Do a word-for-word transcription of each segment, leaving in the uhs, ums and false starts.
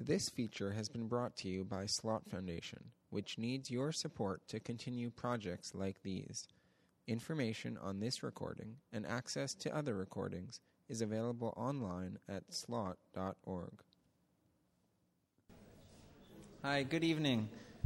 This feature has been brought to you by Slot Foundation, which needs your support to continue projects like these. Information on this recording and access to other recordings is available online at slot dot org. Hi, good evening.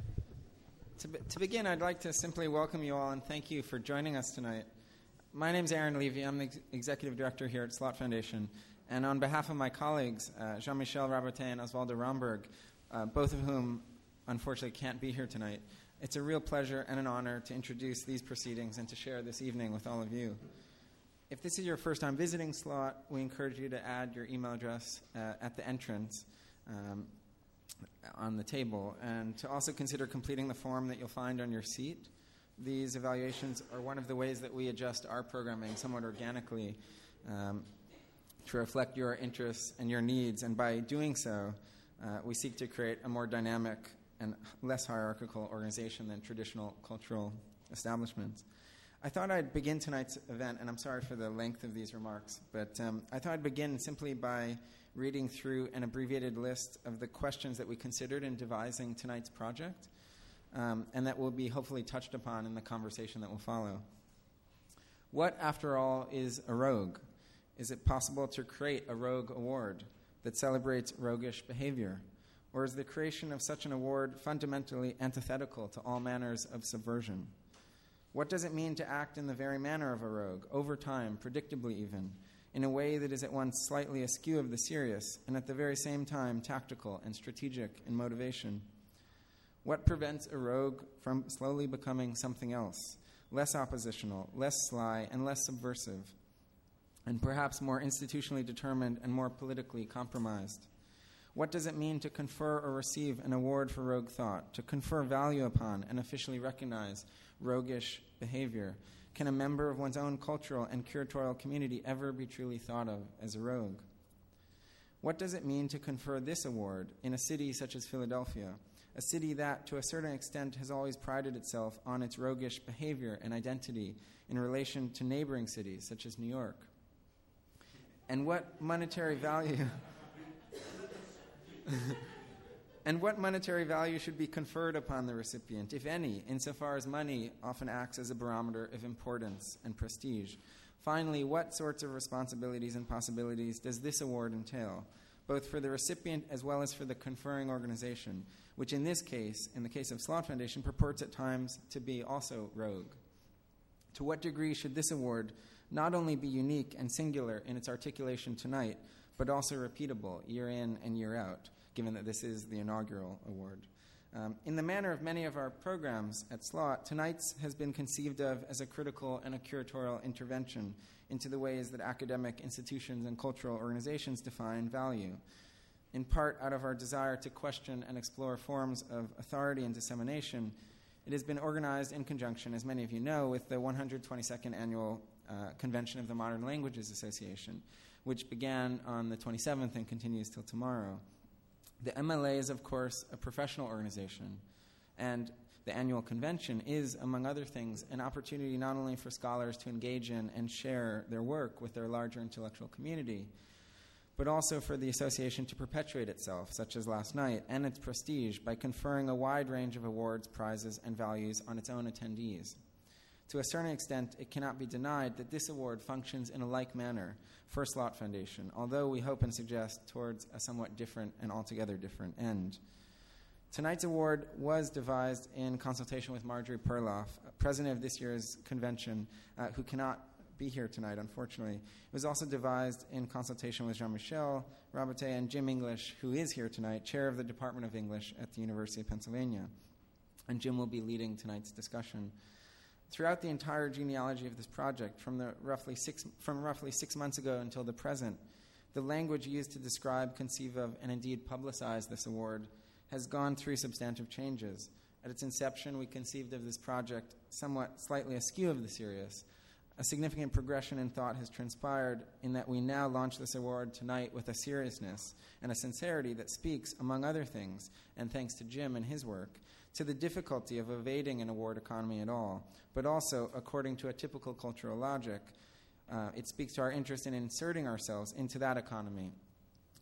To, be, to begin, I'd like to simply welcome you all and thank you for joining us tonight. My name is Aaron Levy. I'm the ex- Executive Director here at Slot Foundation. And on behalf of my colleagues, uh, Jean-Michel Rabotet and Osvaldo Romberg, uh, both of whom unfortunately can't be here tonight, it's a real pleasure and an honor to introduce these proceedings and to share this evening with all of you. If this is your first time visiting Slot, we encourage you to add your email address uh, at the entrance um, on the table, and to also consider completing the form that you'll find on your seat. These evaluations are one of the ways that we adjust our programming somewhat organically um, to reflect your interests and your needs, and by doing so, uh, we seek to create a more dynamic and less hierarchical organization than traditional cultural establishments. I thought I'd begin tonight's event, and I'm sorry for the length of these remarks, but um, I thought I'd begin simply by reading through an abbreviated list of the questions that we considered in devising tonight's project, um, and that will be hopefully touched upon in the conversation that will follow. What, after all, is a rogue? Is it possible to create a rogue award that celebrates roguish behavior? Or is the creation of such an award fundamentally antithetical to all manners of subversion? What does it mean to act in the very manner of a rogue, over time, predictably even, in a way that is at once slightly askew of the serious and at the very same time tactical and strategic in motivation? What prevents a rogue from slowly becoming something else, less oppositional, less sly, and less subversive, and perhaps more institutionally determined and more politically compromised? What does it mean to confer or receive an award for rogue thought, to confer value upon and officially recognize roguish behavior? Can a member of one's own cultural and curatorial community ever be truly thought of as a rogue? What does it mean to confer this award in a city such as Philadelphia, a city that, to a certain extent, has always prided itself on its roguish behavior and identity in relation to neighboring cities such as New York? And what monetary value and what monetary value should be conferred upon the recipient, if any, insofar as money often acts as a barometer of importance and prestige? Finally, what sorts of responsibilities and possibilities does this award entail, both for the recipient as well as for the conferring organization, which in this case, in the case of Slot Foundation, purports at times to be also rogue? To what degree should this award not only be unique and singular in its articulation tonight, but also repeatable year in and year out, given that this is the inaugural award? Um, in the manner of many of our programs at Slot, tonight's has been conceived of as a critical and a curatorial intervention into the ways that academic institutions and cultural organizations define value, in part out of our desire to question and explore forms of authority and dissemination. It has been organized in conjunction, as many of you know, with the one hundred twenty-second Annual uh, Convention of the Modern Languages Association, which began on the twenty-seventh and continues till tomorrow. The M L A is, of course, a professional organization, and the annual convention is, among other things, an opportunity not only for scholars to engage in and share their work with their larger intellectual community, but also for the association to perpetuate itself, such as last night, and its prestige by conferring a wide range of awards, prizes, and values on its own attendees. To a certain extent, it cannot be denied that this award functions in a like manner for Slot Foundation, although we hope and suggest towards a somewhat different and altogether different end. Tonight's award was devised in consultation with Marjorie Perloff, president of this year's convention, uh, who cannot be here tonight, unfortunately. It was also devised in consultation with Jean-Michel Rabotet and Jim English, who is here tonight, chair of the Department of English at the University of Pennsylvania. And Jim will be leading tonight's discussion. Throughout the entire genealogy of this project, from the roughly six from roughly six months ago until the present, the language used to describe, conceive of, and indeed publicize this award has gone through substantive changes. At its inception, we conceived of this project somewhat slightly askew of the serious. A significant progression in thought has transpired in that we now launch this award tonight with a seriousness and a sincerity that speaks, among other things, and thanks to Jim and his work, to the difficulty of evading an award economy at all, but also, according to a typical cultural logic, uh, it speaks to our interest in inserting ourselves into that economy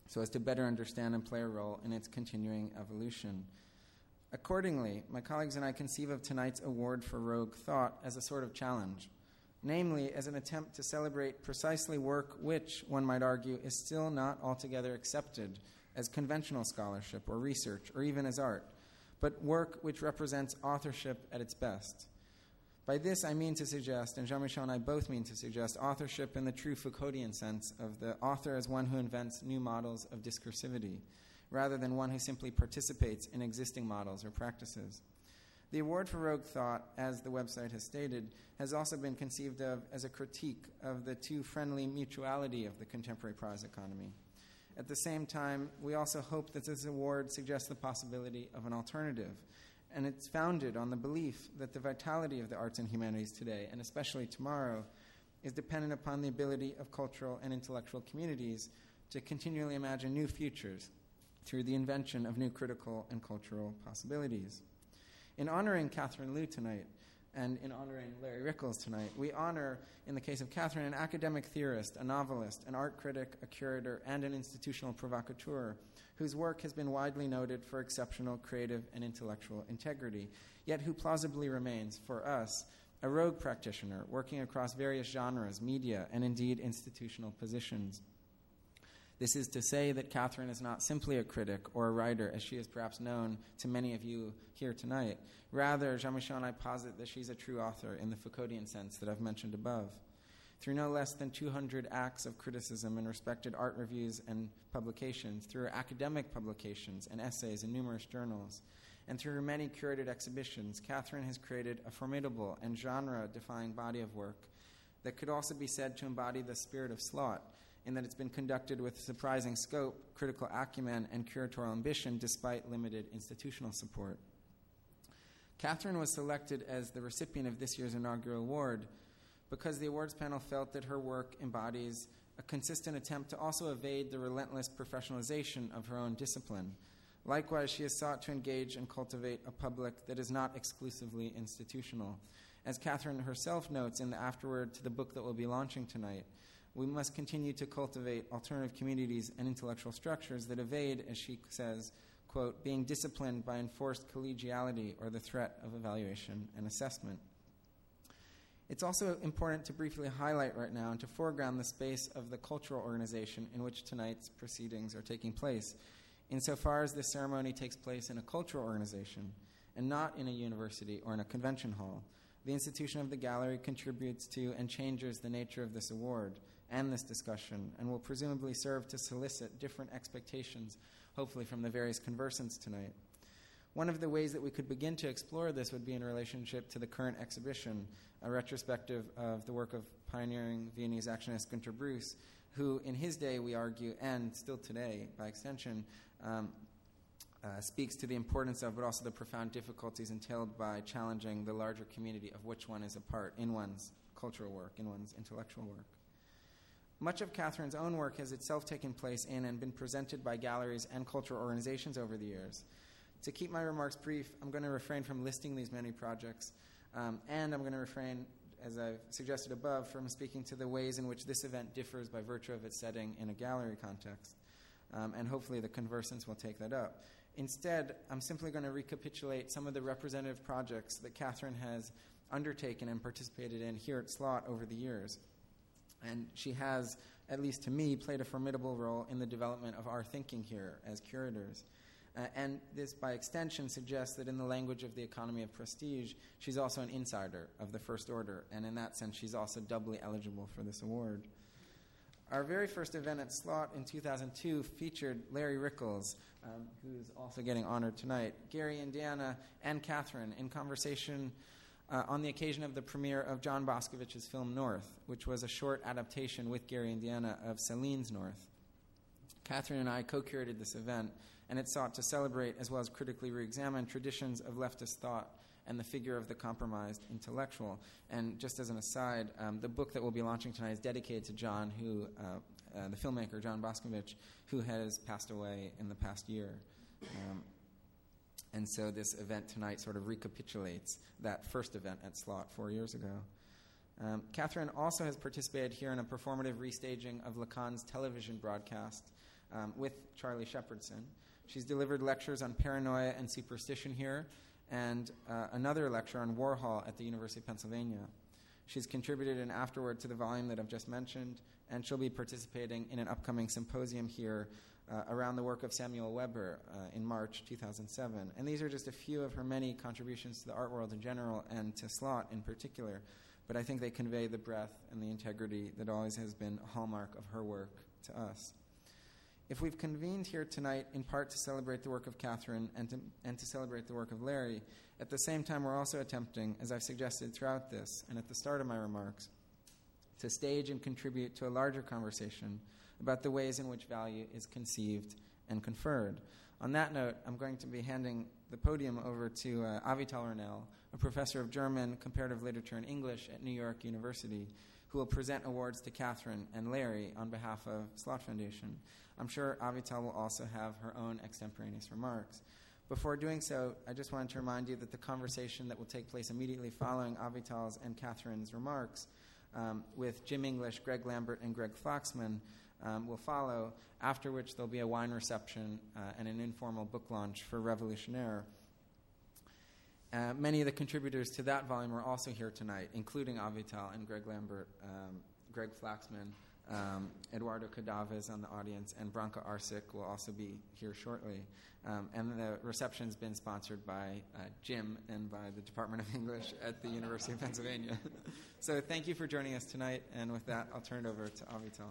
so as to better understand and play a role in its continuing evolution. Accordingly, my colleagues and I conceive of tonight's award for rogue thought as a sort of challenge, namely as an attempt to celebrate precisely work which, one might argue, is still not altogether accepted as conventional scholarship or research or even as art, but work which represents authorship at its best. By this I mean to suggest, and Jean-Michel and I both mean to suggest, authorship in the true Foucauldian sense of the author as one who invents new models of discursivity, rather than one who simply participates in existing models or practices. The award for rogue thought, as the website has stated, has also been conceived of as a critique of the too friendly mutuality of the contemporary prize economy. At the same time, we also hope that this award suggests the possibility of an alternative, and it's founded on the belief that the vitality of the arts and humanities today, and especially tomorrow, is dependent upon the ability of cultural and intellectual communities to continually imagine new futures through the invention of new critical and cultural possibilities. In honoring Catherine Liu tonight, and in honoring Larry Rickles tonight, we honor, in the case of Catherine, an academic theorist, a novelist, an art critic, a curator, and an institutional provocateur, whose work has been widely noted for exceptional creative and intellectual integrity, yet who plausibly remains, for us, a rogue practitioner working across various genres, media, and indeed institutional positions. This is to say that Catherine is not simply a critic or a writer, as she is perhaps known to many of you here tonight. Rather, Jean-Michel and I posit that she's a true author in the Foucauldian sense that I've mentioned above. Through no less than two hundred acts of criticism in respected art reviews and publications, through her academic publications and essays in numerous journals, and through her many curated exhibitions, Catherine has created a formidable and genre-defying body of work that could also be said to embody the spirit of Slot, in that it's been conducted with surprising scope, critical acumen, and curatorial ambition despite limited institutional support. Catherine was selected as the recipient of this year's inaugural award because the awards panel felt that her work embodies a consistent attempt to also evade the relentless professionalization of her own discipline. Likewise, she has sought to engage and cultivate a public that is not exclusively institutional. As Catherine herself notes in the afterword to the book that we'll be launching tonight, we must continue to cultivate alternative communities and intellectual structures that evade, as she says, quote, being disciplined by enforced collegiality or the threat of evaluation and assessment. It's also important to briefly highlight right now and to foreground the space of the cultural organization in which tonight's proceedings are taking place, insofar as this ceremony takes place in a cultural organization and not in a university or in a convention hall. The institution of the gallery contributes to and changes the nature of this award and this discussion, and will presumably serve to solicit different expectations, hopefully from the various conversants tonight. One of the ways that we could begin to explore this would be in relationship to the current exhibition, a retrospective of the work of pioneering Viennese actionist Günter Bruce, who in his day, we argue, and still today, by extension, um, uh, speaks to the importance of, but also the profound difficulties entailed by challenging the larger community of which one is a part in one's cultural work, in one's intellectual work. Much of Catherine's own work has itself taken place in and been presented by galleries and cultural organizations over the years. To keep my remarks brief, I'm going to refrain from listing these many projects, um, and I'm going to refrain, as I've suggested above, from speaking to the ways in which this event differs by virtue of its setting in a gallery context, um, and hopefully the conversants will take that up. Instead, I'm simply going to recapitulate some of the representative projects that Catherine has undertaken and participated in here at Slot over the years. And she has, at least to me, played a formidable role in the development of our thinking here as curators. Uh, and this, by extension, suggests that in the language of the economy of prestige, she's also an insider of the first order, and in that sense, she's also doubly eligible for this award. Our very first event at Slot in two thousand two featured Larry Rickles, um, who's also getting honored tonight, Gary Indiana, and Catherine in conversation Uh, on the occasion of the premiere of John Boskovich's film North, which was a short adaptation with Gary Indiana of Celine's North. Catherine and I co-curated this event, and it sought to celebrate as well as critically re-examine traditions of leftist thought and the figure of the compromised intellectual. And just as an aside, um, the book that we'll be launching tonight is dedicated to John, who, uh, uh, the filmmaker John Boskovich, who has passed away in the past year. Um, And so this event tonight sort of recapitulates that first event at Slot four years ago. Um, Catherine also has participated here in a performative restaging of Lacan's television broadcast um, with Charlie Shepherdson. She's delivered lectures on paranoia and superstition here, and uh, another lecture on Warhol at the University of Pennsylvania. She's contributed an afterword to the volume that I've just mentioned, and she'll be participating in an upcoming symposium here uh, around the work of Samuel Weber uh, in March two thousand seven. And these are just a few of her many contributions to the art world in general and to Slot in particular, but I think they convey the breadth and the integrity that always has been a hallmark of her work to us. If we've convened here tonight in part to celebrate the work of Catherine and to, and to celebrate the work of Larry, at the same time we're also attempting, as I've suggested throughout this and at the start of my remarks, to stage and contribute to a larger conversation about the ways in which value is conceived and conferred. On that note, I'm going to be handing the podium over to uh, Avital Ronell, a professor of German, comparative literature, and English at New York University, who will present awards to Catherine and Larry on behalf of Slot Foundation. I'm sure Avital will also have her own extemporaneous remarks. Before doing so, I just wanted to remind you that the conversation that will take place immediately following Avital's and Catherine's remarks um, with Jim English, Greg Lambert, and Greg Flaxman um, will follow, after which there'll be a wine reception uh, and an informal book launch for Revolutionaire. Uh, many of the contributors to that volume are also here tonight, including Avital and Greg Lambert, um, Greg Flaxman, um, Eduardo Cadaves on the audience, and Branka Arsic will also be here shortly. Um, and the reception's been sponsored by uh, Jim and by the Department of English at the University of Pennsylvania. So thank you for joining us tonight, and with that, I'll turn it over to Avital.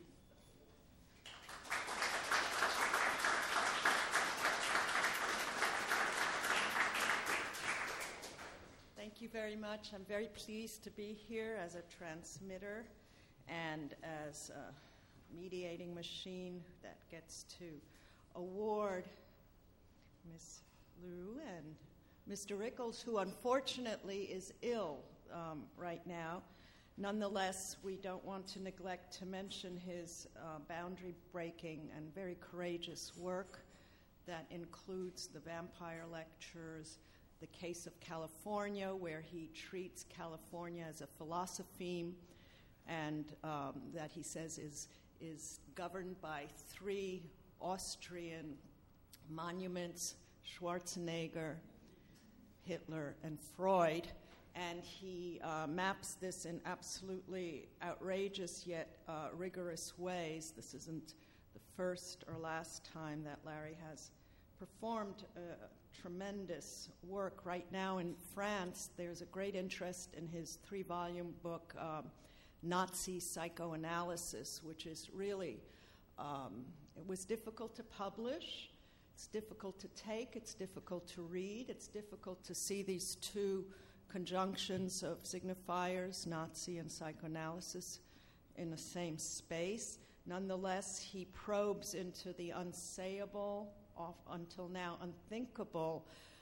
Thank you very much. I'm very pleased to be here as a transmitter and as a mediating machine that gets to award Miz Liu and Mister Rickles, who unfortunately is ill um, right now. Nonetheless, we don't want to neglect to mention his uh, boundary-breaking and very courageous work that includes the Vampire Lectures, The Case of California, where he treats California as a philosophy, and um, that he says is, is governed by three Austrian monuments, Schwarzenegger, Hitler, and Freud. And he uh, maps this in absolutely outrageous yet uh, rigorous ways. This isn't the first or last time that Larry has performed uh, tremendous work. Right now in France, there's a great interest in his three-volume book, um, Nazi Psychoanalysis, which is really, um, it was difficult to publish, it's difficult to take, it's difficult to read, it's difficult to see these two conjunctions of signifiers, Nazi and psychoanalysis, in the same space. Nonetheless, he probes into the unsayable, off until now unthinkable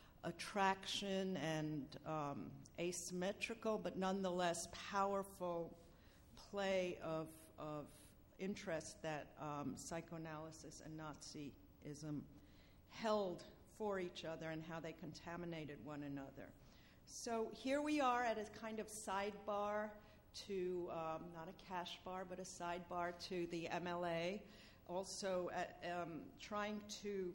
attraction and um, asymmetrical, but nonetheless powerful play of, of interest that um, psychoanalysis and Nazism held for each other and how they contaminated one another. So here we are at a kind of sidebar to, um, not a cash bar, but a sidebar to the M L A, also at, um, trying to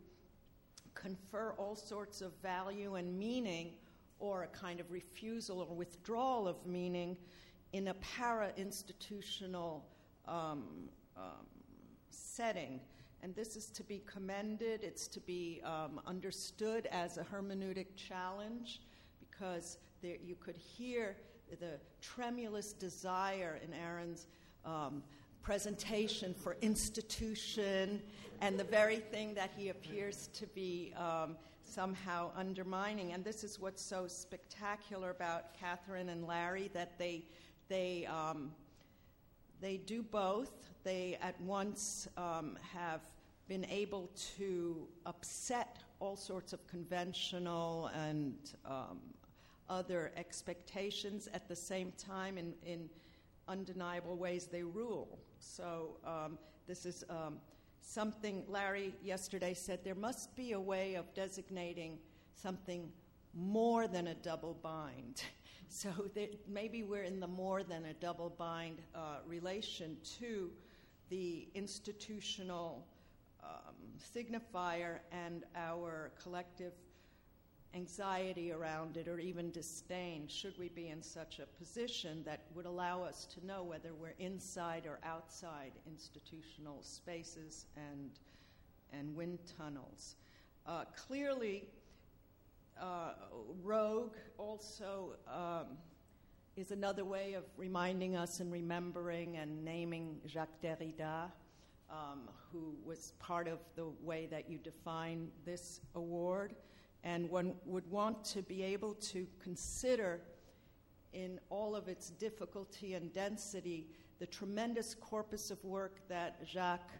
confer all sorts of value and meaning, or a kind of refusal or withdrawal of meaning in a para-institutional um, um, setting. And this is to be commended. It's to be um, understood as a hermeneutic challenge, because there, you could hear the tremulous desire in Aaron's um, presentation for institution, and the very thing that he appears to be um, somehow undermining. And this is what's so spectacular about Catherine and Larry, that they they um, they do both. They at once um, have been able to upset all sorts of conventional and um, other expectations. At the same time, in, in undeniable ways, they rule. So um, this is um, something Larry yesterday said, there must be a way of designating something more than a double bind. So that maybe we're in the more than a double bind uh, relation to the institutional um, signifier and our collective anxiety around it, or even disdain, should we be in such a position that would allow us to know whether we're inside or outside institutional spaces and, and wind tunnels. Uh, clearly, uh, rogue also um, is another way of reminding us and remembering and naming Jacques Derrida, um, who was part of the way that you define this award. And one would want to be able to consider, in all of its difficulty and density, the tremendous corpus of work that Jacques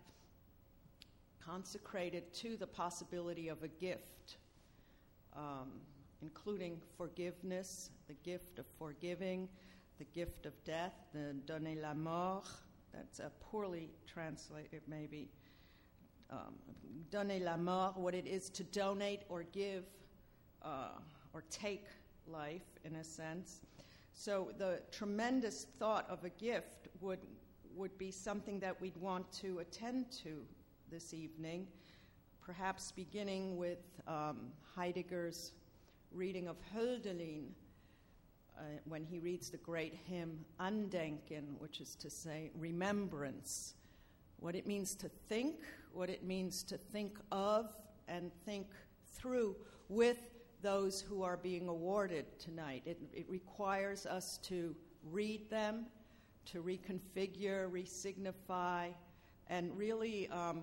consecrated to the possibility of a gift, um, including forgiveness, the gift of forgiving, the gift of death, the donner la mort. That's a poorly translated, maybe. Um, donner la mort, what it is to donate or give uh, or take life, in a sense. So the tremendous thought of a gift would would be something that we'd want to attend to this evening, perhaps beginning with um, Heidegger's reading of Hölderlin, uh, when he reads the great hymn Andenken, which is to say remembrance, what it means to think, what it means to think of and think through with those who are being awarded tonight. It, it requires us to read them, to reconfigure, resignify, and really um,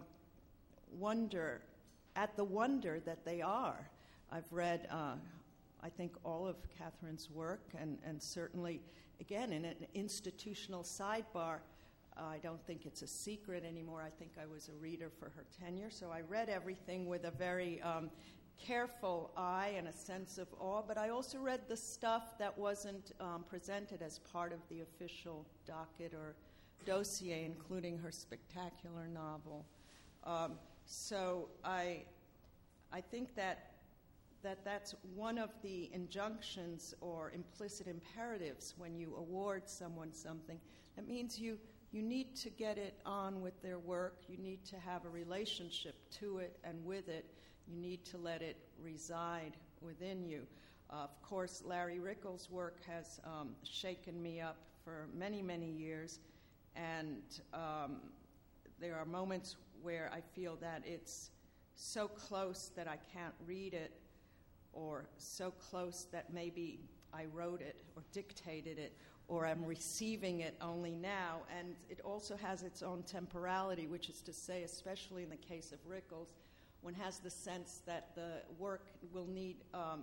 wonder at the wonder that they are. I've read, uh, I think, all of Catherine's work, and, and certainly, again, in an institutional sidebar, Uh, I don't think it's a secret anymore. I think I was a reader for her tenure, so I read everything with a very um, careful eye and a sense of awe, but I also read the stuff that wasn't um, presented as part of the official docket or dossier, including her spectacular novel. Um, so I, I think that, that that's one of the injunctions or implicit imperatives when you award someone something. That means you You need to get it on with their work. You need to have a relationship to it and with it. You need to let it reside within you. Uh, of course, Larry Rickle's work has um, shaken me up for many, many years, and um, there are moments where I feel that it's so close that I can't read it, or so close that maybe I wrote it or dictated it, or I'm receiving it only now. And it also has its own temporality, which is to say, especially in the case of Rickles, one has the sense that the work will need um,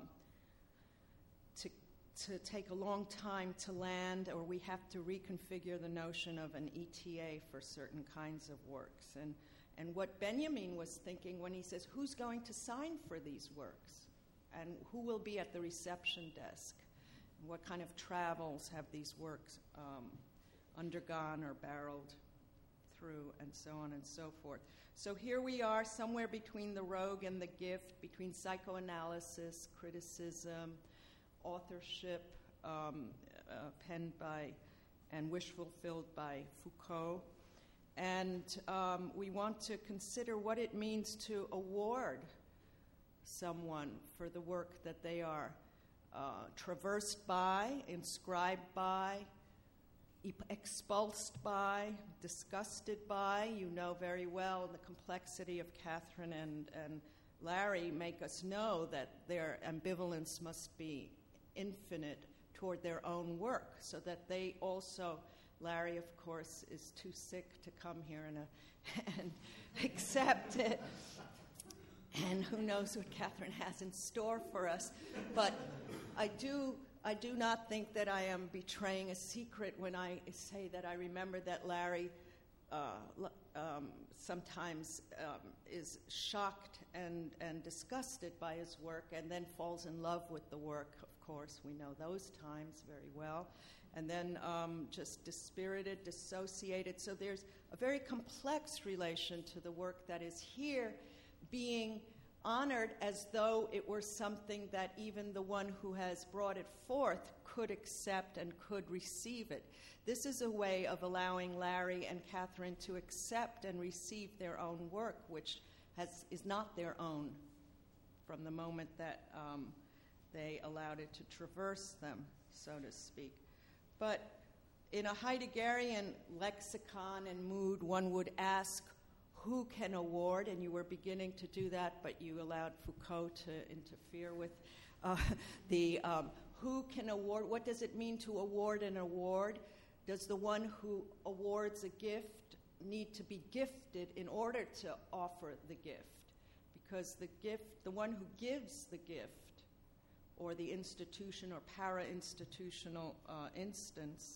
to, to take a long time to land, or we have to reconfigure the notion of an E T A for certain kinds of works. And, and what Benjamin was thinking when he says, who's going to sign for these works? And who will be at the reception desk? What kind of travels have these works um, undergone or barreled through, and so on and so forth. So here we are, somewhere between the rogue and the gift, between psychoanalysis, criticism, authorship, um, uh, penned by and wish fulfilled by Foucault. And um, we want to consider what it means to award someone for the work that they are Uh, traversed by, inscribed by, expulsed by, disgusted by. You know very well the complexity of Catherine and, and Larry make us know that their ambivalence must be infinite toward their own work, so that they also, Larry, of course, is too sick to come here and, uh, and accept it. And who knows what Catherine has in store for us. But I do I do not think that I am betraying a secret when I say that I remember that Larry uh, um, sometimes um, is shocked and, and disgusted by his work, and then falls in love with the work, of course. We know those times very well. And then um, just dispirited, dissociated. So there's a very complex relation to the work that is here being honored as though it were something that even the one who has brought it forth could accept and could receive it. This is a way of allowing Larry and Catherine to accept and receive their own work, which has, is not their own from the moment that um, they allowed it to traverse them, so to speak. But in a Heideggerian lexicon and mood, one would ask, who can award? And you were beginning to do that, but you allowed Foucault to interfere with uh, the um, who can award? What does it mean to award an award? Does the one who awards a gift need to be gifted in order to offer the gift? Because the gift, the one who gives the gift, or the institution or para-institutional uh, instance,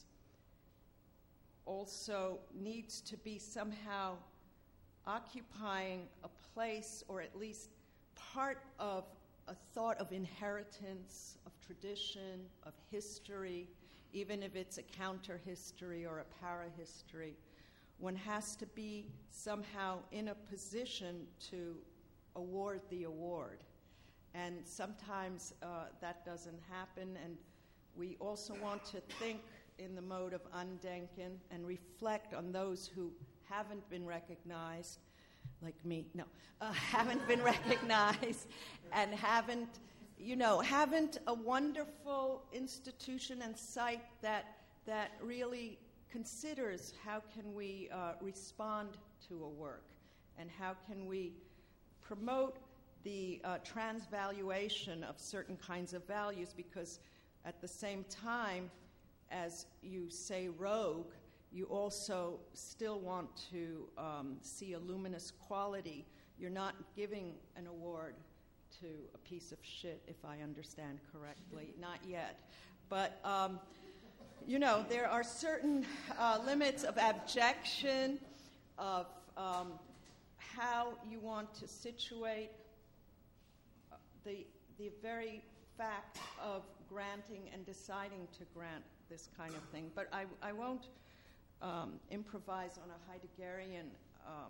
also needs to be somehow occupying a place, or at least part of a thought of inheritance, of tradition, of history, even if it's a counter-history or a para-history. One has to be somehow in a position to award the award. And sometimes uh, that doesn't happen, and we also want to think in the mode of Andenken and reflect on those who haven't been recognized, like me, no, uh, haven't been recognized and haven't, you know, haven't a wonderful institution and site that that really considers how can we uh, respond to a work and how can we promote the uh, transvaluation of certain kinds of values, because at the same time as you say rogue, you also still want to um, see a luminous quality. You're not giving an award to a piece of shit, if I understand correctly. Not yet. But, um, you know, there are certain uh, limits of abjection, of um, how you want to situate the, the very fact of granting and deciding to grant this kind of thing. But I, I won't um, improvise on a Heideggerian um,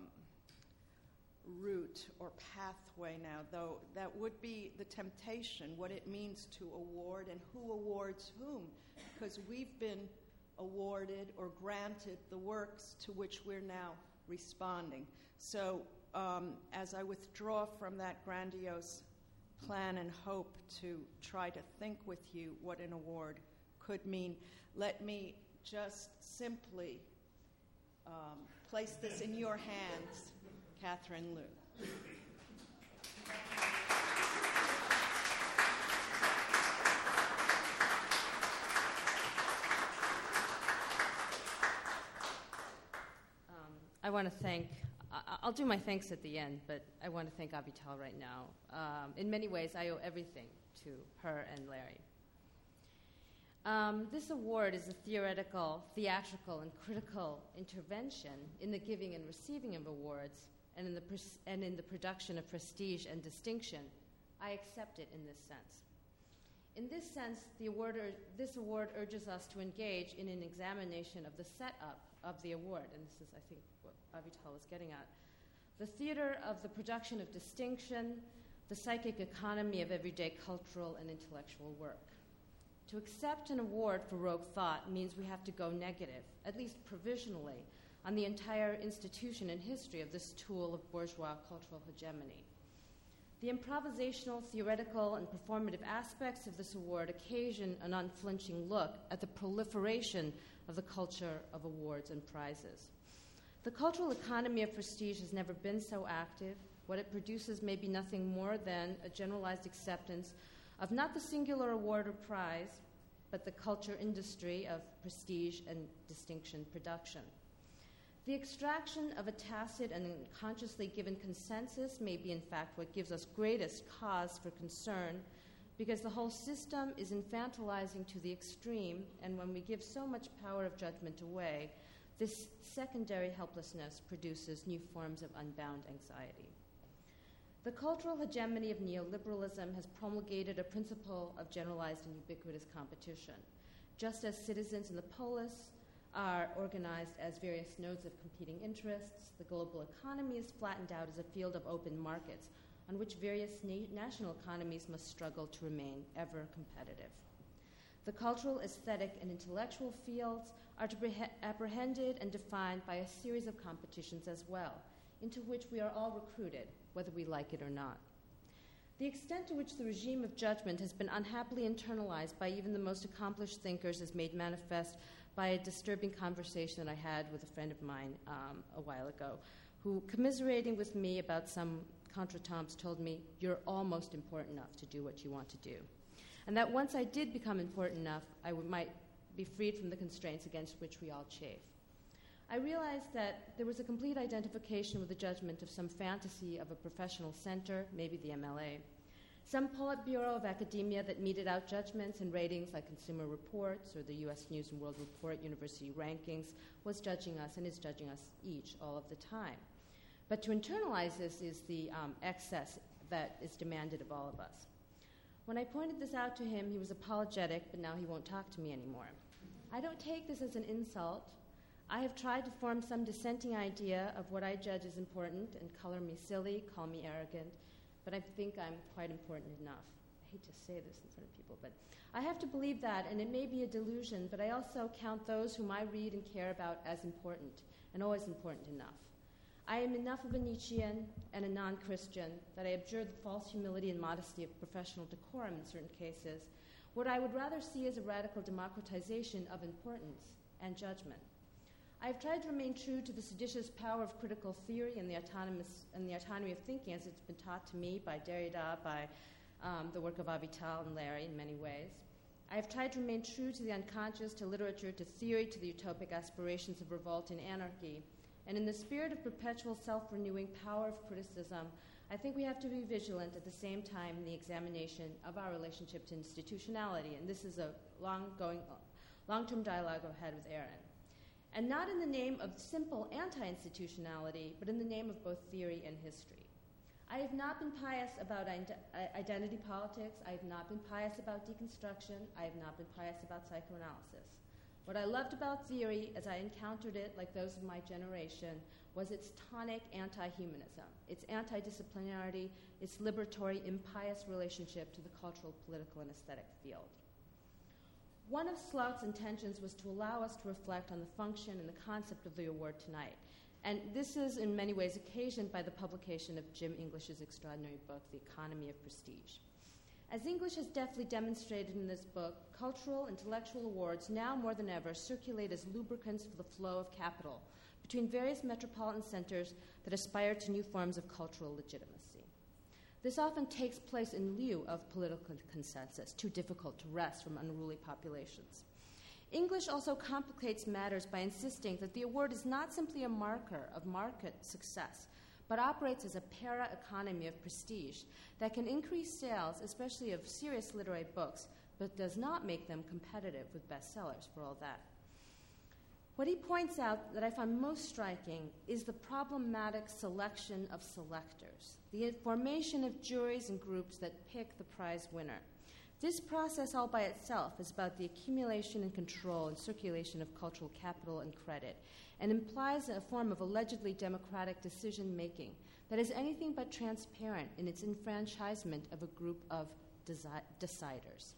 route or pathway now, though that would be the temptation, what it means to award and who awards whom, because we've been awarded or granted the works to which we're now responding. So um, as I withdraw from that grandiose plan and hope to try to think with you what an award could mean, let me just simply um, place this in your hands, Catherine Liu. Um, I want to thank, I- I'll do my thanks at the end, but I want to thank Avital right now. Um, in many ways, I owe everything to her and Larry. Um, this award is a theoretical, theatrical, and critical intervention in the giving and receiving of awards and in the, pres- and in the production of prestige and distinction. I accept it in this sense. In this sense, the award ur- this award urges us to engage in an examination of the setup of the award, and this is, I think, what Avital was getting at. The theater of the production of distinction, the psychic economy of everyday cultural and intellectual work. To accept an award for rogue thought means we have to go negative, at least provisionally, on the entire institution and history of this tool of bourgeois cultural hegemony. The improvisational, theoretical, and performative aspects of this award occasion an unflinching look at the proliferation of the culture of awards and prizes. The cultural economy of prestige has never been so active. What it produces may be nothing more than a generalized acceptance of not the singular award or prize, but the culture industry of prestige and distinction production. The extraction of a tacit and unconsciously given consensus may be, in fact, what gives us greatest cause for concern, because the whole system is infantilizing to the extreme, and when we give so much power of judgment away, this secondary helplessness produces new forms of unbound anxiety. The cultural hegemony of neoliberalism has promulgated a principle of generalized and ubiquitous competition. Just as citizens in the polis are organized as various nodes of competing interests, the global economy is flattened out as a field of open markets, on which various na- national economies must struggle to remain ever competitive. The cultural, aesthetic, and intellectual fields are to be apprehended and defined by a series of competitions as well, into which we are all recruited, whether we like it or not. The extent to which the regime of judgment has been unhappily internalized by even the most accomplished thinkers is made manifest by a disturbing conversation that I had with a friend of mine um, a while ago, who, commiserating with me about some contretemps, told me, "You're almost important enough to do what you want to do." And that once I did become important enough, I w- might be freed from the constraints against which we all chafe. I realized that there was a complete identification with the judgment of some fantasy of a professional center, maybe the M L A, some Politburo of academia that meted out judgments and ratings like Consumer Reports or the U S News and World Report University Rankings was judging us and is judging us each all of the time. But to internalize this is the um, excess that is demanded of all of us. When I pointed this out to him, he was apologetic, but now he won't talk to me anymore. I don't take this as an insult. I have tried to form some dissenting idea of what I judge as important and color me silly, call me arrogant, but I think I'm quite important enough. I hate to say this in front of people, but I have to believe that, and it may be a delusion, but I also count those whom I read and care about as important, and always important enough. I am enough of a Nietzschean and a non-Christian that I abjure the false humility and modesty of professional decorum in certain cases. What I would rather see is a radical democratization of importance and judgment. I have tried to remain true to the seditious power of critical theory and the autonomous and the autonomy of thinking as it's been taught to me by Derrida, by um, the work of Avital and Larry in many ways. I have tried to remain true to the unconscious, to literature, to theory, to the utopic aspirations of revolt and anarchy. And in the spirit of perpetual self-renewing power of criticism, I think we have to be vigilant at the same time in the examination of our relationship to institutionality. And this is a long-going, long-term dialogue I've had with Aaron. And not in the name of simple anti-institutionality, but in the name of both theory and history. I have not been pious about ide- identity politics. I have not been pious about deconstruction. I have not been pious about psychoanalysis. What I loved about theory, as I encountered it, like those of my generation, was its tonic anti-humanism, its anti-disciplinarity, its liberatory, impious relationship to the cultural, political, and aesthetic field. One of Slout's intentions was to allow us to reflect on the function and the concept of the award tonight. And this is in many ways occasioned by the publication of Jim English's extraordinary book, The Economy of Prestige. As English has deftly demonstrated in this book, cultural, intellectual awards now more than ever circulate as lubricants for the flow of capital between various metropolitan centers that aspire to new forms of cultural legitimacy. This often takes place in lieu of political consensus, too difficult to wrest from unruly populations. English also complicates matters by insisting that the award is not simply a marker of market success, but operates as a para-economy of prestige that can increase sales, especially of serious literary books, but does not make them competitive with bestsellers for all that. What he points out that I find most striking is the problematic selection of selectors, the formation of juries and groups that pick the prize winner. This process all by itself is about the accumulation and control and circulation of cultural capital and credit, and implies a form of allegedly democratic decision-making that is anything but transparent in its enfranchisement of a group of desi- deciders.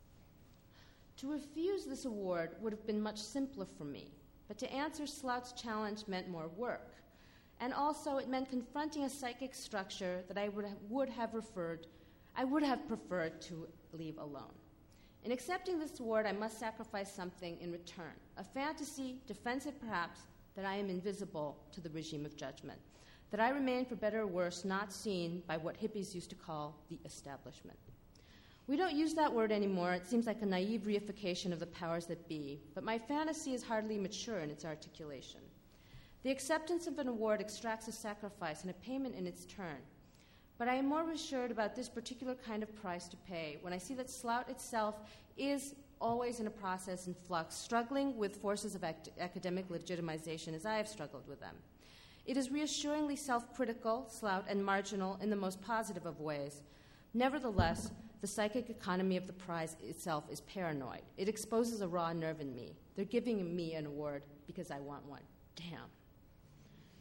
To refuse this award would have been much simpler for me, but to answer Slout's challenge meant more work. And also it meant confronting a psychic structure that I would have, would have referred, I would have preferred to leave alone. In accepting this award, I must sacrifice something in return, a fantasy, defensive perhaps, that I am invisible to the regime of judgment, that I remain, for better or worse, not seen by what hippies used to call the establishment. We don't use that word anymore. It seems like a naive reification of the powers that be, but my fantasy is hardly mature in its articulation. The acceptance of an award extracts a sacrifice and a payment in its turn, but I am more reassured about this particular kind of price to pay when I see that Slout itself is always in a process in flux, struggling with forces of act- academic legitimization as I have struggled with them. It is reassuringly self-critical, Slout, and marginal in the most positive of ways. Nevertheless, the psychic economy of the prize itself is paranoid. It exposes a raw nerve in me. They're giving me an award because I want one. Damn.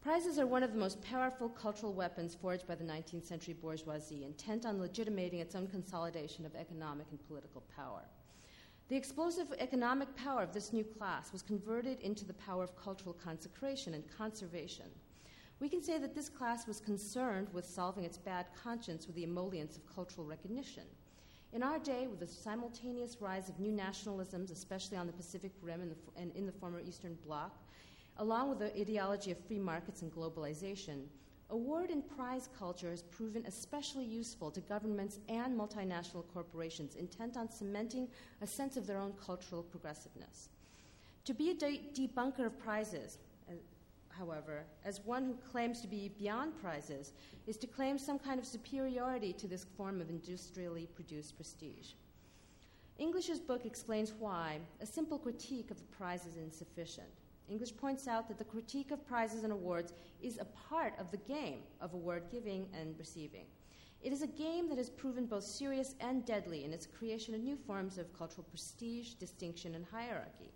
Prizes are one of the most powerful cultural weapons forged by the nineteenth century bourgeoisie, intent on legitimating its own consolidation of economic and political power. The explosive economic power of this new class was converted into the power of cultural consecration and conservation. We can say that this class was concerned with solving its bad conscience with the emollients of cultural recognition. In our day, with the simultaneous rise of new nationalisms, especially on the Pacific Rim and, the, and in the former Eastern Bloc, along with the ideology of free markets and globalization, award and prize culture has proven especially useful to governments and multinational corporations intent on cementing a sense of their own cultural progressiveness. To be a de- debunker of prizes, uh, however, as one who claims to be beyond prizes, is to claim some kind of superiority to this form of industrially produced prestige. English's book explains why a simple critique of the prize is insufficient. English points out that the critique of prizes and awards is a part of the game of award giving and receiving. It is a game that has proven both serious and deadly in its creation of new forms of cultural prestige, distinction, and hierarchy.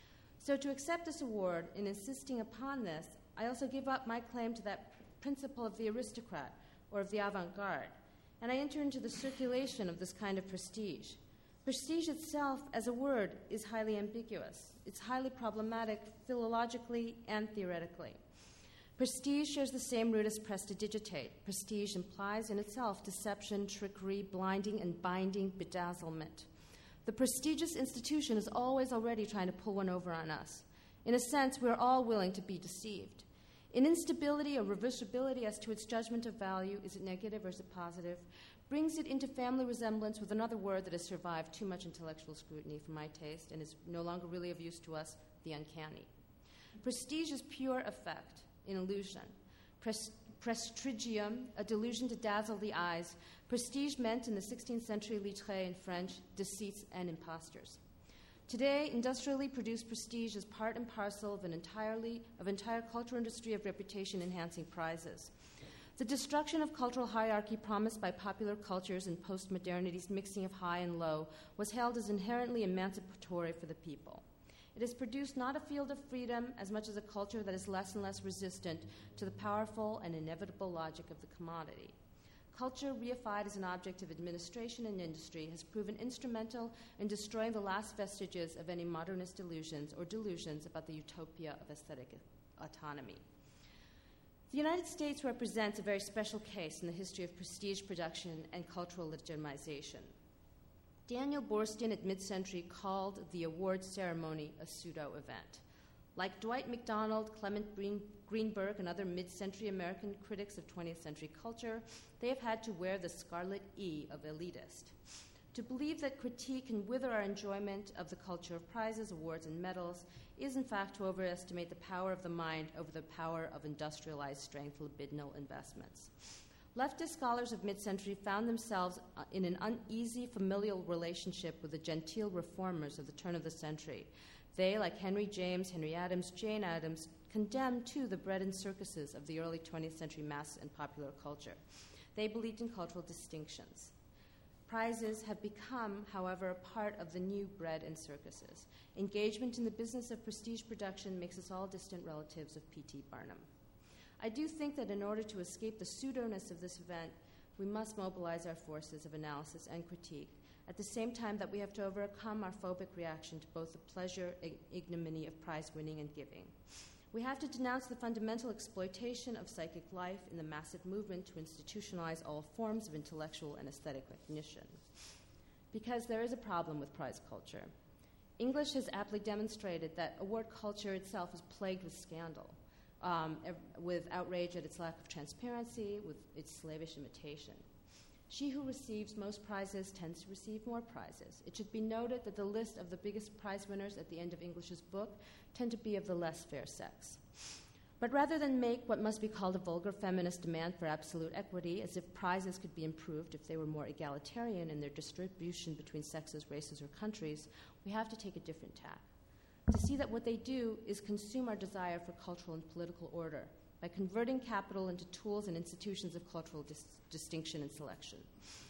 So to accept this award, in insisting upon this, I also give up my claim to that principle of the aristocrat or of the avant-garde, and I enter into the circulation of this kind of prestige. Prestige itself, as a word, is highly ambiguous. It's highly problematic philologically and theoretically. Prestige shares the same root as prestidigitate. Prestige implies in itself deception, trickery, blinding, and binding bedazzlement. The prestigious institution is always already trying to pull one over on us. In a sense, we are all willing to be deceived. In instability or reversibility as to its judgment of value, is it negative or is it positive, brings it into family resemblance with another word that has survived too much intellectual scrutiny for my taste and is no longer really of use to us, the uncanny. Prestige is pure effect, an illusion. Pres- prestigium, a delusion to dazzle the eyes. Prestige meant in the sixteenth century litre in French, deceits and impostors. Today, industrially produced prestige is part and parcel of an entirely of entire cultural industry of reputation-enhancing prizes. The destruction of cultural hierarchy promised by popular cultures and post-modernity's mixing of high and low was hailed as inherently emancipatory for the people. It has produced not a field of freedom as much as a culture that is less and less resistant to the powerful and inevitable logic of the commodity. Culture, reified as an object of administration and industry, has proven instrumental in destroying the last vestiges of any modernist illusions or delusions about the utopia of aesthetic autonomy. The United States represents a very special case in the history of prestige production and cultural legitimization. Daniel Boorstin at mid-century called the award ceremony a pseudo-event. Like Dwight MacDonald, Clement Green, Greenberg, and other mid-century American critics of twentieth century culture, they have had to wear the scarlet E of elitist. To believe that critique can wither our enjoyment of the culture of prizes, awards, and medals is, in fact, to overestimate the power of the mind over the power of industrialized strength libidinal investments. Leftist scholars of mid-century found themselves in an uneasy familial relationship with the genteel reformers of the turn of the century. They, like Henry James, Henry Adams, Jane Addams, condemned, too, the bread and circuses of the early twentieth century mass and popular culture. They believed in cultural distinctions. Prizes have become, however, a part of the new bread and circuses. Engagement in the business of prestige production makes us all distant relatives of P T Barnum. I do think that in order to escape the pseudoness of this event, we must mobilize our forces of analysis and critique, at the same time that we have to overcome our phobic reaction to both the pleasure and ignominy of prize winning and giving. We have to denounce the fundamental exploitation of psychic life in the massive movement to institutionalize all forms of intellectual and aesthetic recognition. Because there is a problem with prize culture. English has aptly demonstrated that award culture itself is plagued with scandal, um, ev- with outrage at its lack of transparency, with its slavish imitation. She who receives most prizes tends to receive more prizes. It should be noted that the list of the biggest prize winners at the end of English's book tend to be of the less fair sex. But rather than make what must be called a vulgar feminist demand for absolute equity, as if prizes could be improved if they were more egalitarian in their distribution between sexes, races, or countries, we have to take a different tack. To see that what they do is consume our desire for cultural and political order, by converting capital into tools and institutions of cultural dis- distinction and selection.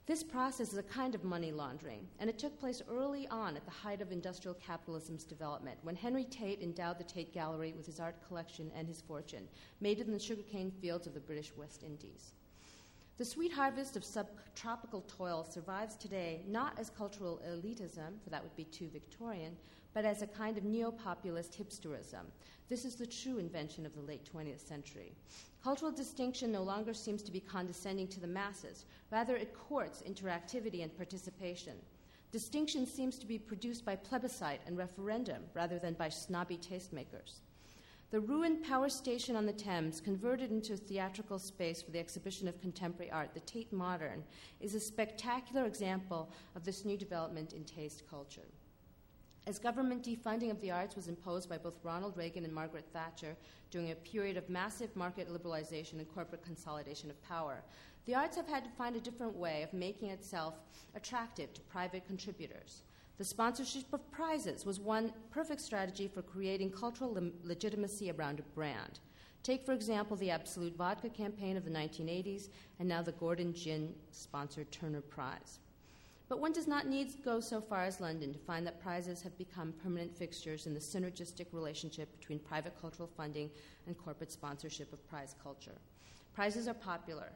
This process is a kind of money laundering, and it took place early on at the height of industrial capitalism's development, when Henry Tate endowed the Tate Gallery with his art collection and his fortune, made in the sugarcane fields of the British West Indies. The sweet harvest of subtropical toil survives today not as cultural elitism, for that would be too Victorian, but as a kind of neo-populist hipsterism. This is the true invention of the late twentieth century. Cultural distinction no longer seems to be condescending to the masses. Rather, it courts interactivity and participation. Distinction seems to be produced by plebiscite and referendum rather than by snobby tastemakers. The ruined power station on the Thames, converted into a theatrical space for the exhibition of contemporary art, the Tate Modern, is a spectacular example of this new development in taste culture. As government defunding of the arts was imposed by both Ronald Reagan and Margaret Thatcher during a period of massive market liberalization and corporate consolidation of power, the arts have had to find a different way of making itself attractive to private contributors. The sponsorship of prizes was one perfect strategy for creating cultural le- legitimacy around a brand. Take, for example, the Absolute Vodka campaign of the nineteen eighties and now the Gordon Gin-sponsored Turner Prize. But one does not need to go so far as London to find that prizes have become permanent fixtures in the synergistic relationship between private cultural funding and corporate sponsorship of prize culture. Prizes are popular,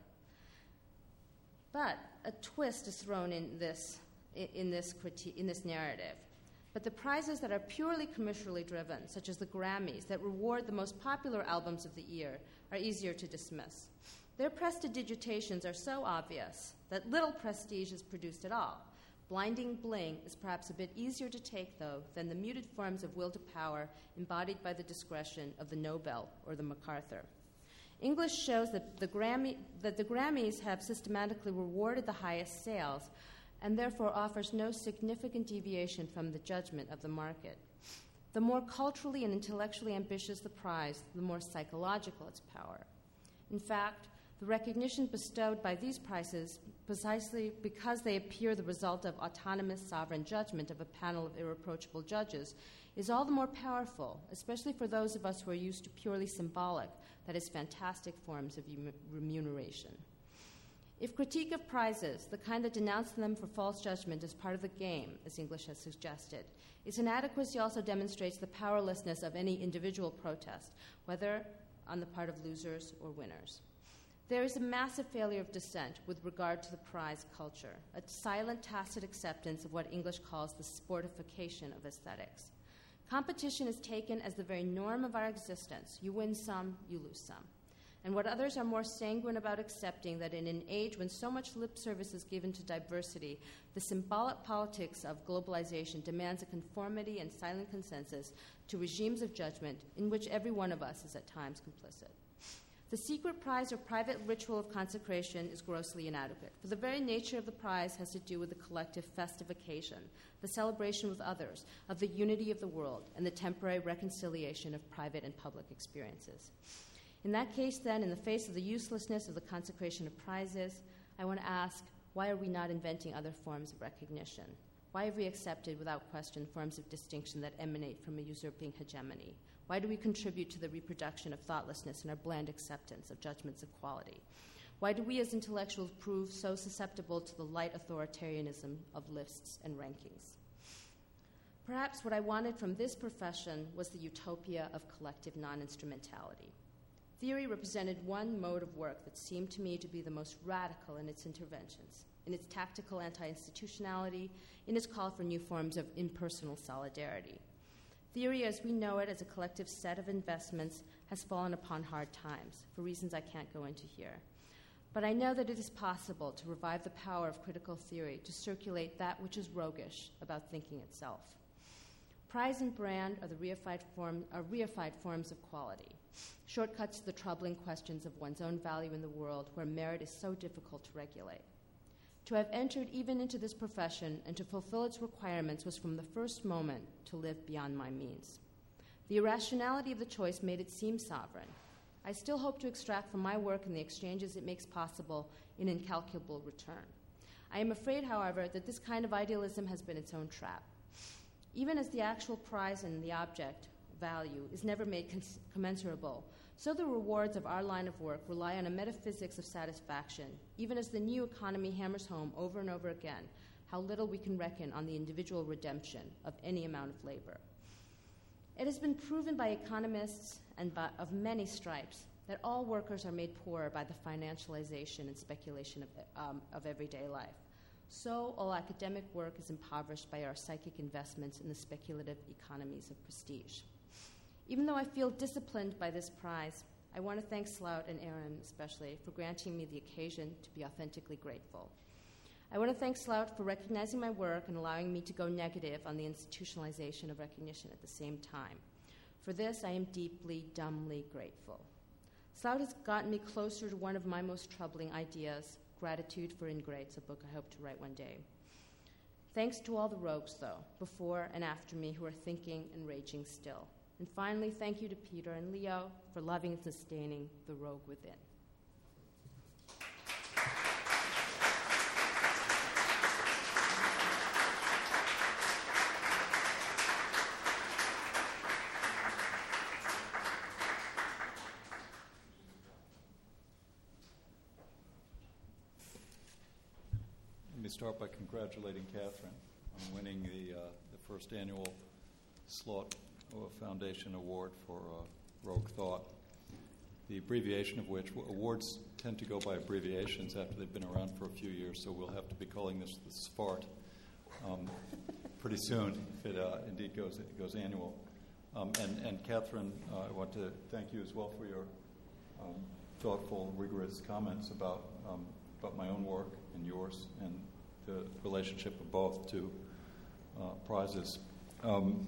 but a twist is thrown in this in this criti- in this narrative. But the prizes that are purely commercially driven, such as the Grammys, that reward the most popular albums of the year, are easier to dismiss. Their prestidigitations are so obvious that little prestige is produced at all. Blinding bling is perhaps a bit easier to take, though, than the muted forms of will to power embodied by the discretion of the Nobel or the MacArthur. English shows that the, Grammy, that the Grammys have systematically rewarded the highest sales and therefore offers no significant deviation from the judgment of the market. The more culturally and intellectually ambitious the prize, the more psychological its power. In fact, the recognition bestowed by these prizes, precisely because they appear the result of autonomous sovereign judgment of a panel of irreproachable judges, is all the more powerful, especially for those of us who are used to purely symbolic, that is, fantastic forms of remuneration. If critique of prizes, the kind that denounce them for false judgment, is part of the game, as English has suggested, its inadequacy also demonstrates the powerlessness of any individual protest, whether on the part of losers or winners. There is a massive failure of dissent with regard to the prize culture, a silent, tacit acceptance of what English calls the sportification of aesthetics. Competition is taken as the very norm of our existence. You win some, you lose some. And what others are more sanguine about accepting, that in an age when so much lip service is given to diversity, the symbolic politics of globalization demands a conformity and silent consensus to regimes of judgment in which every one of us is at times complicit. The secret prize or private ritual of consecration is grossly inadequate, for the very nature of the prize has to do with the collective festivication, the celebration with others of the unity of the world, and the temporary reconciliation of private and public experiences. In that case, then, in the face of the uselessness of the consecration of prizes, I want to ask, why are we not inventing other forms of recognition? Why have we accepted, without question, forms of distinction that emanate from a usurping hegemony? Why do we contribute to the reproduction of thoughtlessness in our bland acceptance of judgments of quality? Why do we as intellectuals prove so susceptible to the light authoritarianism of lists and rankings? Perhaps what I wanted from this profession was the utopia of collective non-instrumentality. Theory represented one mode of work that seemed to me to be the most radical in its interventions, in its tactical anti-institutionality, in its call for new forms of impersonal solidarity. Theory, as we know it as a collective set of investments, has fallen upon hard times, for reasons I can't go into here. But I know that it is possible to revive the power of critical theory, to circulate that which is roguish about thinking itself. Prize and brand are the reified, form, are reified forms of quality, shortcuts to the troubling questions of one's own value in the world where merit is so difficult to regulate. To have entered even into this profession and to fulfill its requirements was from the first moment to live beyond my means. The irrationality of the choice made it seem sovereign. I still hope to extract from my work and the exchanges it makes possible an incalculable return. I am afraid, however, that this kind of idealism has been its own trap. Even as the actual prize and the object value is never made cons- commensurable, So the rewards of our line of work rely on a metaphysics of satisfaction, even as the new economy hammers home over and over again how little we can reckon on the individual redemption of any amount of labor. It has been proven by economists and by, of many stripes that all workers are made poorer by the financialization and speculation of, um, of everyday life. So all academic work is impoverished by our psychic investments in the speculative economies of prestige. Even though I feel disciplined by this prize, I want to thank Slout and Aaron especially for granting me the occasion to be authentically grateful. I want to thank Slout for recognizing my work and allowing me to go negative on the institutionalization of recognition at the same time. For this, I am deeply, dumbly grateful. Slout has gotten me closer to one of my most troubling ideas, Gratitude for Ingrates, a book I hope to write one day. Thanks to all the rogues, though, before and after me, who are thinking and raging still. And finally, thank you to Peter and Leo for loving and sustaining the rogue within. Let me start by congratulating Catherine on winning the, uh, the first annual Slout Foundation Award for uh, Rogue Thought, the abbreviation of which, awards tend to go by abbreviations after they've been around for a few years, so we'll have to be calling this the SFART um, pretty soon if it uh, indeed goes, it goes annual. Um, and, and Catherine, uh, I want to thank you as well for your um, thoughtful, rigorous comments about, um, about my own work and yours and the relationship of both to uh, prizes. Um,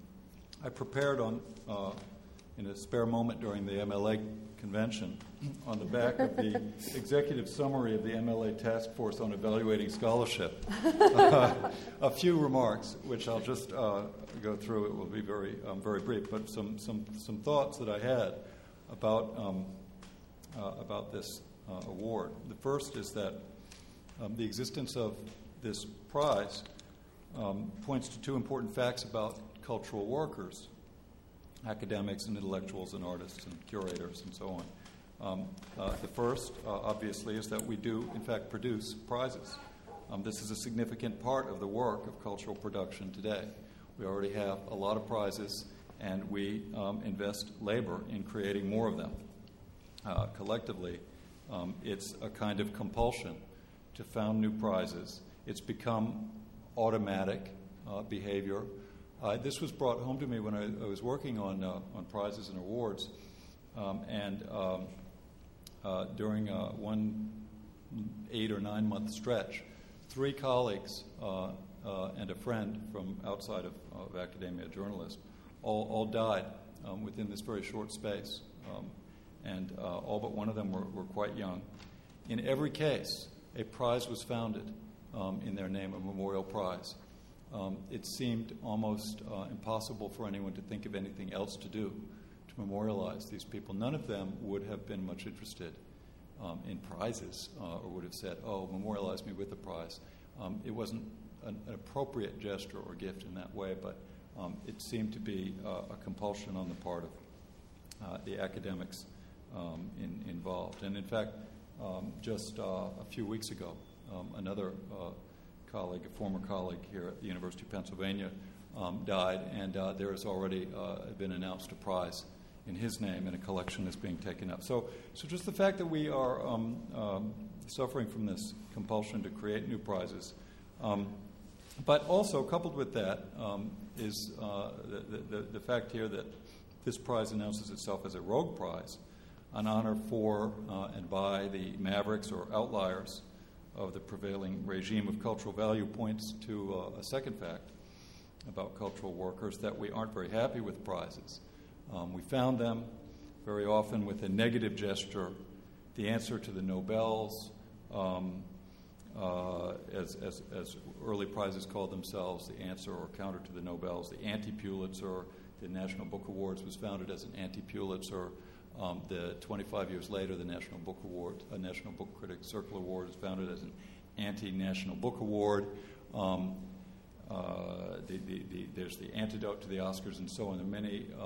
I prepared on uh, in a spare moment during the M L A convention on the back of the executive summary of the M L A Task Force on Evaluating Scholarship uh, a few remarks, which I'll just uh, go through. It will be very um, very brief, but some some some thoughts that I had about um, uh, about this uh, award. The first is that um, the existence of this prize um, points to two important facts about cultural workers, academics and intellectuals and artists and curators and so on. Um, uh, the first, uh, obviously, is that we do, in fact, produce prizes. Um, this is a significant part of the work of cultural production today. We already have a lot of prizes, and we um, invest labor in creating more of them. Uh, collectively, um, it's a kind of compulsion to found new prizes. It's become automatic uh, behavior. Uh, this was brought home to me when I, I was working on uh, on prizes and awards, um, and um, uh, during uh, one eight or nine month stretch, three colleagues uh, uh, and a friend from outside of, of academia, a journalist, all all died um, within this very short space, um, and uh, all but one of them were, were quite young. In every case, a prize was founded um, in their name, a memorial prize. Um, it seemed almost uh, impossible for anyone to think of anything else to do to memorialize these people. None of them would have been much interested um, in prizes uh, or would have said, oh, memorialize me with a prize. Um, it wasn't an, an appropriate gesture or gift in that way, but um, it seemed to be uh, a compulsion on the part of uh, the academics um, in, involved. And in fact, um, just uh, a few weeks ago, um, another uh, colleague, a former colleague here at the University of Pennsylvania, um, died, and uh, there has already uh, been announced a prize in his name, and a collection is being taken up. So, so just the fact that we are um, um, suffering from this compulsion to create new prizes, um, but also coupled with that um, is uh, the, the, the fact here that this prize announces itself as a rogue prize, an honor for uh, and by the mavericks or outliers of the prevailing regime of cultural value, points to uh, a second fact about cultural workers, that we aren't very happy with prizes. Um, we found them very often with a negative gesture, the answer to the Nobels, um, uh, as, as, as early prizes called themselves, the answer or counter to the Nobels, the anti-Pulitzer. The National Book Awards was founded as an anti-Pulitzer. Um, the twenty-five years later, the National Book Award, a National Book Critics Circle Award, is founded as an anti-National Book Award. Um, uh, the, the, the, there's the antidote to the Oscars and so on. There are many um,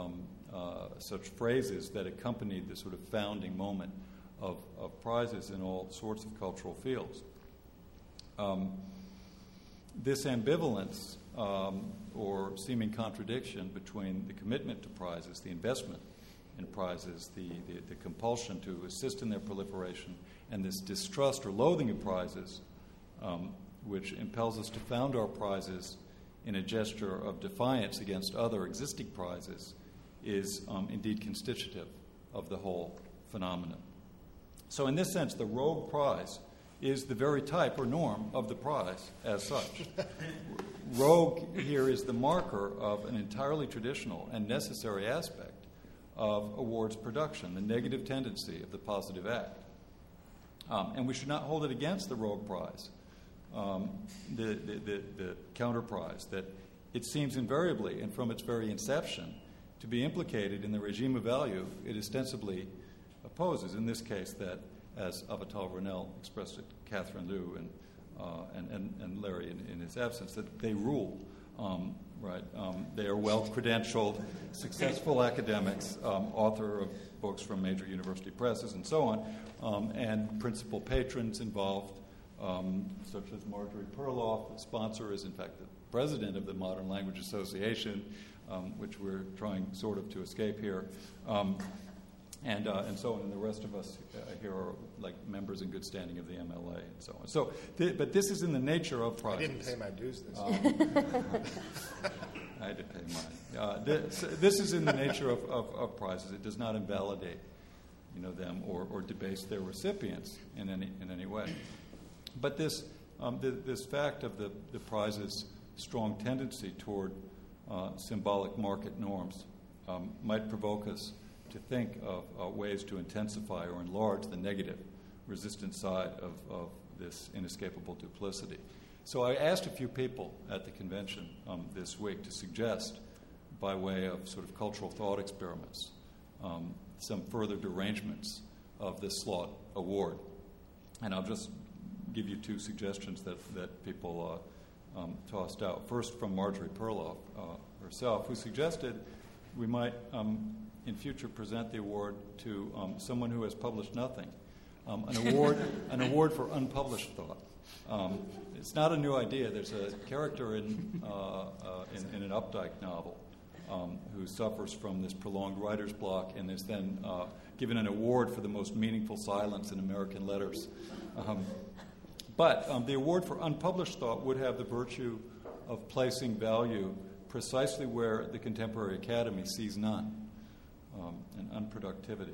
uh, such phrases that accompanied the sort of founding moment of, of prizes in all sorts of cultural fields. Um, this ambivalence um, or seeming contradiction between the commitment to prizes, the investment in prizes, the, the, the compulsion to assist in their proliferation, and this distrust or loathing of prizes, um, which impels us to found our prizes in a gesture of defiance against other existing prizes, is um, indeed constitutive of the whole phenomenon. So in this sense, the rogue prize is the very type or norm of the prize as such. Rogue here is the marker of an entirely traditional and necessary aspect of awards production, the negative tendency of the positive act. Um, and we should not hold it against the rogue prize, um, the, the, the, the counter prize, that it seems invariably and from its very inception to be implicated in the regime of value it ostensibly opposes. In this case, that, as Avital Ronell expressed it, Catherine Liu and, uh, and, and, and Larry in, in his absence, that they rule. Um, right? Um, they are well-credentialed, successful academics, um, author of books from major university presses and so on, um, and principal patrons involved, um, such as Marjorie Perloff. The sponsor is, in fact, the president of the Modern Language Association, um, which we're trying sort of to escape here. Um, And, uh, and so on, and the rest of us uh, here are like members in good standing of the M L A and so on. So, th- but this is in the nature of prizes. I didn't pay my dues this um, I had to pay mine. Uh, this, this is in the nature of, of, of prizes. It does not invalidate, you know, them or, or debase their recipients in any in any way. But this um, th- this fact of the, the prize's strong tendency toward uh, symbolic market norms um, might provoke us to think of uh, ways to intensify or enlarge the negative, resistant side of, of this inescapable duplicity. So I asked a few people at the convention um, this week to suggest, by way of sort of cultural thought experiments, um, some further derangements of this Slaught Award. And I'll just give you two suggestions that, that people uh, um, tossed out. First, from Marjorie Perloff uh, herself, who suggested we might um, in future present the award to um, someone who has published nothing, um, an award, an award for unpublished thought. Um, it's not a new idea. There's a character in uh, uh, in, in an Updike novel um, who suffers from this prolonged writer's block and is then uh, given an award for the most meaningful silence in American letters. Um, but um, the award for unpublished thought would have the virtue of placing value precisely where the contemporary academy sees none. Um, and unproductivity.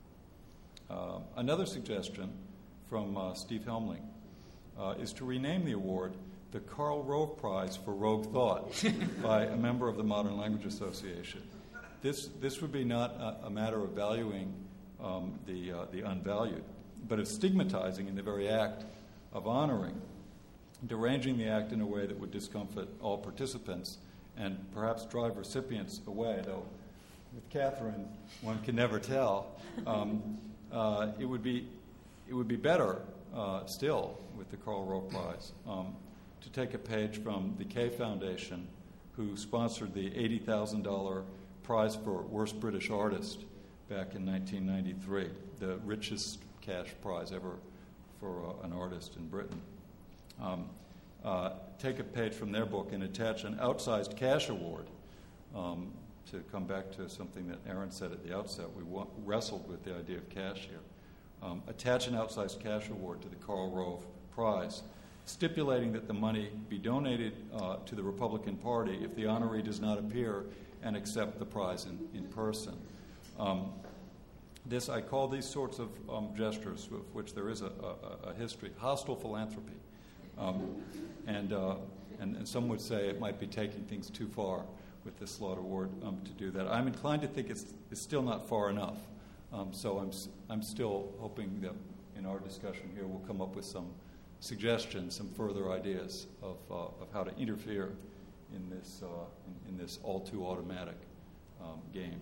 Uh, another suggestion from uh, Steve Helmling uh, is to rename the award the Karl Rove Prize for Rogue Thought by a member of the Modern Language Association. This this would be not a, a matter of valuing um, the uh, the unvalued, but of stigmatizing in the very act of honoring, deranging the act in a way that would discomfort all participants and perhaps drive recipients away, though with Catherine, one can never tell. Um, uh, it would be it would be better uh, still with the Karl Rove Prize um, to take a page from the Kay Foundation, who sponsored the eighty thousand dollars prize for Worst British Artist back in nineteen ninety-three, the richest cash prize ever for uh, an artist in Britain. Um, uh, take a page from their book and attach an outsized cash award. Um, To come back to something that Aaron said at the outset, we wa- wrestled with the idea of cash here. Um, attach an outsized cash award to the Karl Rove Prize, stipulating that the money be donated uh, to the Republican Party if the honoree does not appear and accept the prize in, in person. Um, this, I call these sorts of um, gestures, of which there is a, a, a history, hostile philanthropy. Um, and, uh, and, and some would say it might be taking things too far with the Slaught Award um, to do that. I'm inclined to think it's, it's still not far enough. Um, so I'm I'm still hoping that in our discussion here we'll come up with some suggestions, some further ideas of uh, of how to interfere in this uh, in, in this all too automatic um, game.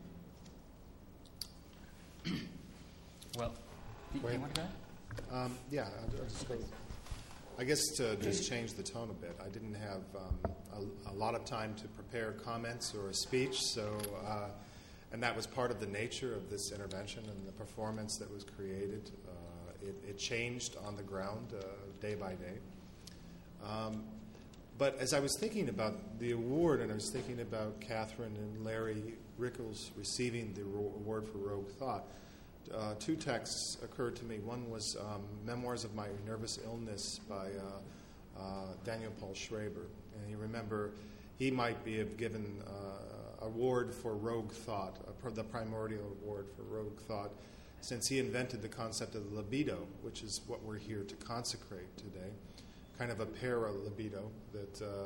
Well, do you want to go? Um, yeah, I'll, I'll just go. I guess to just change the tone a bit, I didn't have um, a, a lot of time to prepare comments or a speech, so uh, And that was part of the nature of this intervention and the performance that was created. Uh, it, it changed on the ground uh, day by day. Um, but as I was thinking about the award, and I was thinking about Catherine and Larry Rickles receiving the award for Rogue Thought, uh, two texts occurred to me. One was um, Memoirs of My Nervous Illness by uh, uh, Daniel Paul Schreiber. And you remember he might be given uh, award for Rogue Thought, uh, the primordial award for Rogue Thought, since he invented the concept of the libido, which is what we're here to consecrate today, kind of a para-libido. That uh,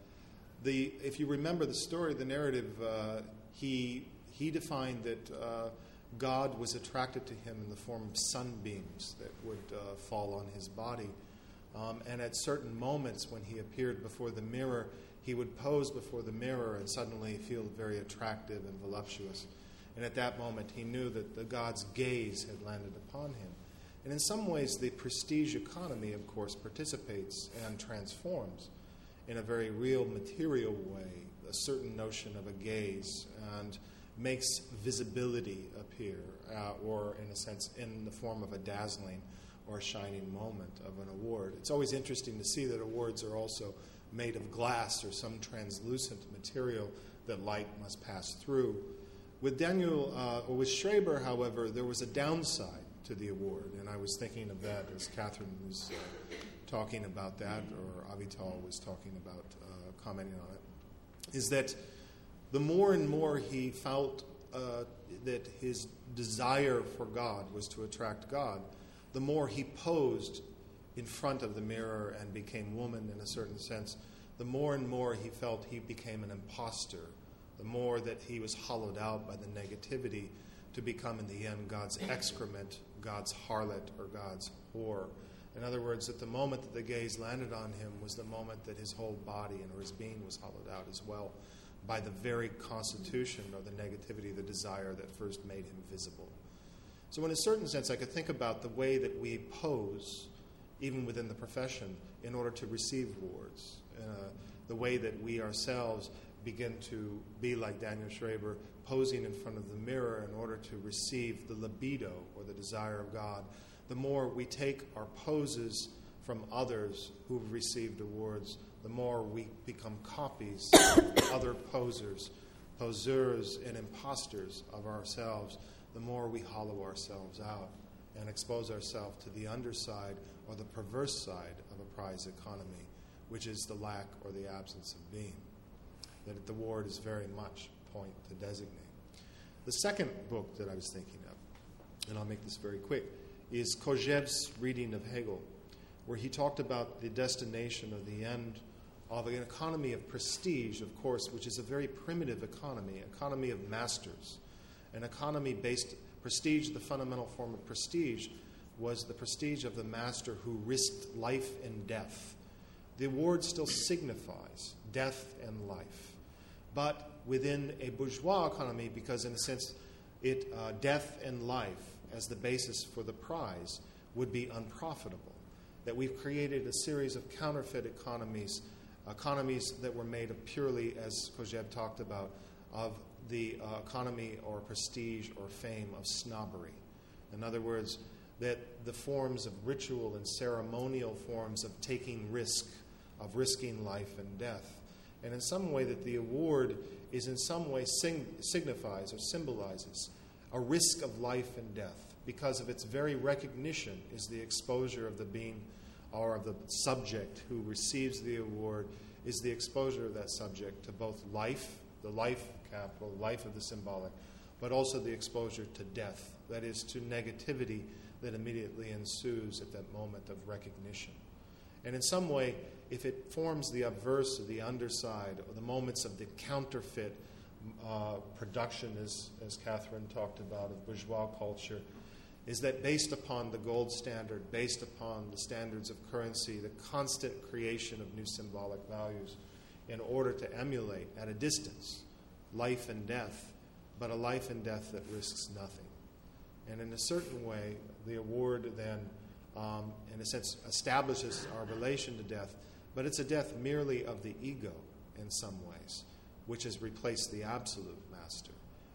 the if you remember the story, the narrative, uh, he he defined that uh, God was attracted to him in the form of sunbeams that would uh, fall on his body. Um, and at certain moments when he appeared before the mirror, he would pose before the mirror and suddenly feel very attractive and voluptuous. And at that moment, he knew that the God's gaze had landed upon him. And in some ways, the prestige economy, of course, participates and transforms in a very real, material way a certain notion of a gaze and makes visibility appear, uh, or in a sense, in the form of a dazzling or a shining moment of an award. It's always interesting to see that awards are also made of glass or some translucent material that light must pass through. With Daniel, uh, or with Schreiber, however, there was a downside to the award, and I was thinking of that as Catherine was uh, talking about that, or Avital was talking about, uh, commenting on it, is that the more and more he felt uh, that his desire for God was to attract God, the more he posed in front of the mirror and became woman in a certain sense, the more and more he felt he became an imposter, the more that he was hollowed out by the negativity to become, in the end, God's excrement, God's harlot, or God's whore. In other words, at the moment that the gaze landed on him was the moment that his whole body and or his being was hollowed out as well by the very constitution or the negativity, the desire that first made him visible. So in a certain sense, I could think about the way that we pose, even within the profession, in order to receive awards. Uh, the way that we ourselves begin to be like Daniel Schreiber, posing in front of the mirror in order to receive the libido or the desire of God. The more we take our poses from others who've received awards, the more we become copies of other posers, poseurs and imposters of ourselves, the more we hollow ourselves out and expose ourselves to the underside or the perverse side of a prize economy, which is the lack or the absence of being. That the award is very much a point to designate. The second book that I was thinking of, and I'll make this very quick, is Kojève's reading of Hegel, where he talked about the destination or the end of an economy of prestige, of course, which is a very primitive economy, economy of masters. An economy based, prestige, the fundamental form of prestige, was the prestige of the master who risked life and death. The award still signifies death and life. But within a bourgeois economy, because in a sense, it uh, death and life as the basis for the prize would be unprofitable. That we've created a series of counterfeit economies, economies that were made of purely, as Kojève talked about, of the uh, economy or prestige or fame of snobbery. In other words, that the forms of ritual and ceremonial forms of taking risk, of risking life and death. And in some way that the award is in some way sing- signifies or symbolizes a risk of life and death, because of its very recognition is the exposure of the being or of the subject who receives the award, is the exposure of that subject to both life, the life capital, life of the symbolic, but also the exposure to death, that is, to negativity that immediately ensues at that moment of recognition. And in some way, if it forms the obverse or the underside, or the moments of the counterfeit uh, production, as, as Catherine talked about, of bourgeois culture, is that based upon the gold standard, based upon the standards of currency, the constant creation of new symbolic values in order to emulate at a distance life and death, but a life and death that risks nothing. And in a certain way, the award then, um, in a sense, establishes our relation to death, but it's a death merely of the ego in some ways, which has replaced the absolute master.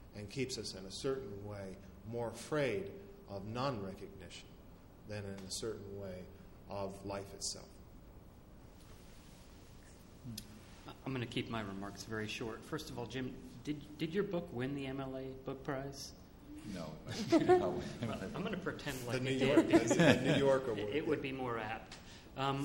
and keeps us in a certain way more afraid of non-recognition than in a certain way of life itself. I'm going to keep my remarks very short. First of all, Jim, did did your book win the M L A Book Prize? No. Well, I'm going to pretend like the New it York, did. the, the New York Award. It, it would be more apt. Um,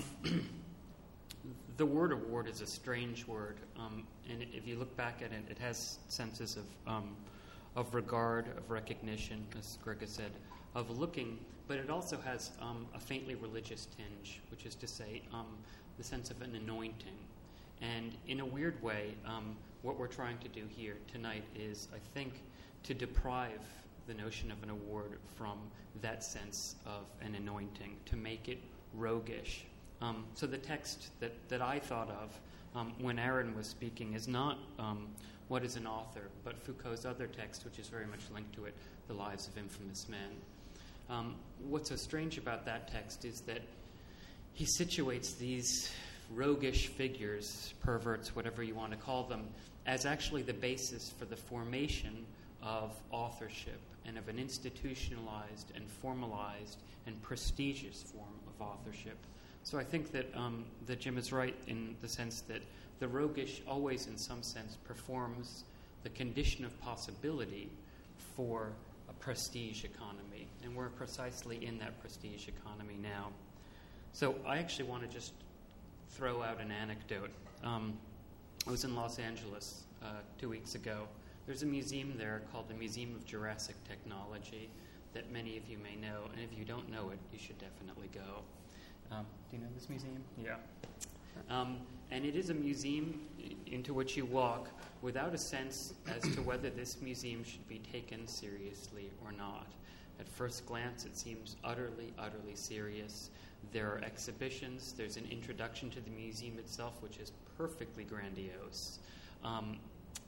the word award is a strange word, um, and if you look back at it, it has senses of um, of regard, of recognition, as Greg has said, of looking, but it also has um, a faintly religious tinge, which is to say, um, the sense of an anointing. And in a weird way, um, what we're trying to do here tonight is, I think, to deprive the notion of an award from that sense of an anointing, to make it roguish. Um, so the text that, that I thought of um, when Aaron was speaking is not um, What is an Author, but Foucault's other text, which is very much linked to it, The Lives of Infamous Men. Um, what's so strange about that text is that he situates these roguish figures, perverts, whatever you want to call them, as actually the basis for the formation of authorship and of an institutionalized and formalized and prestigious form of authorship. So I think that um, that Jim is right in the sense that the roguish always, in some sense, performs the condition of possibility for a prestige economy, and we're precisely in that prestige economy now. So I actually want to just throw out an anecdote. Um, I was in Los Angeles uh, two weeks ago. There's a museum there called the Museum of Jurassic Technology that many of you may know, and if you don't know it, you should definitely go. Um, do you know this museum? Yeah. Um, and it is a museum into which you walk without a sense as to whether this museum should be taken seriously or not. At first glance, it seems utterly, utterly serious. There are exhibitions. There's an introduction to the museum itself, which is perfectly grandiose. Um,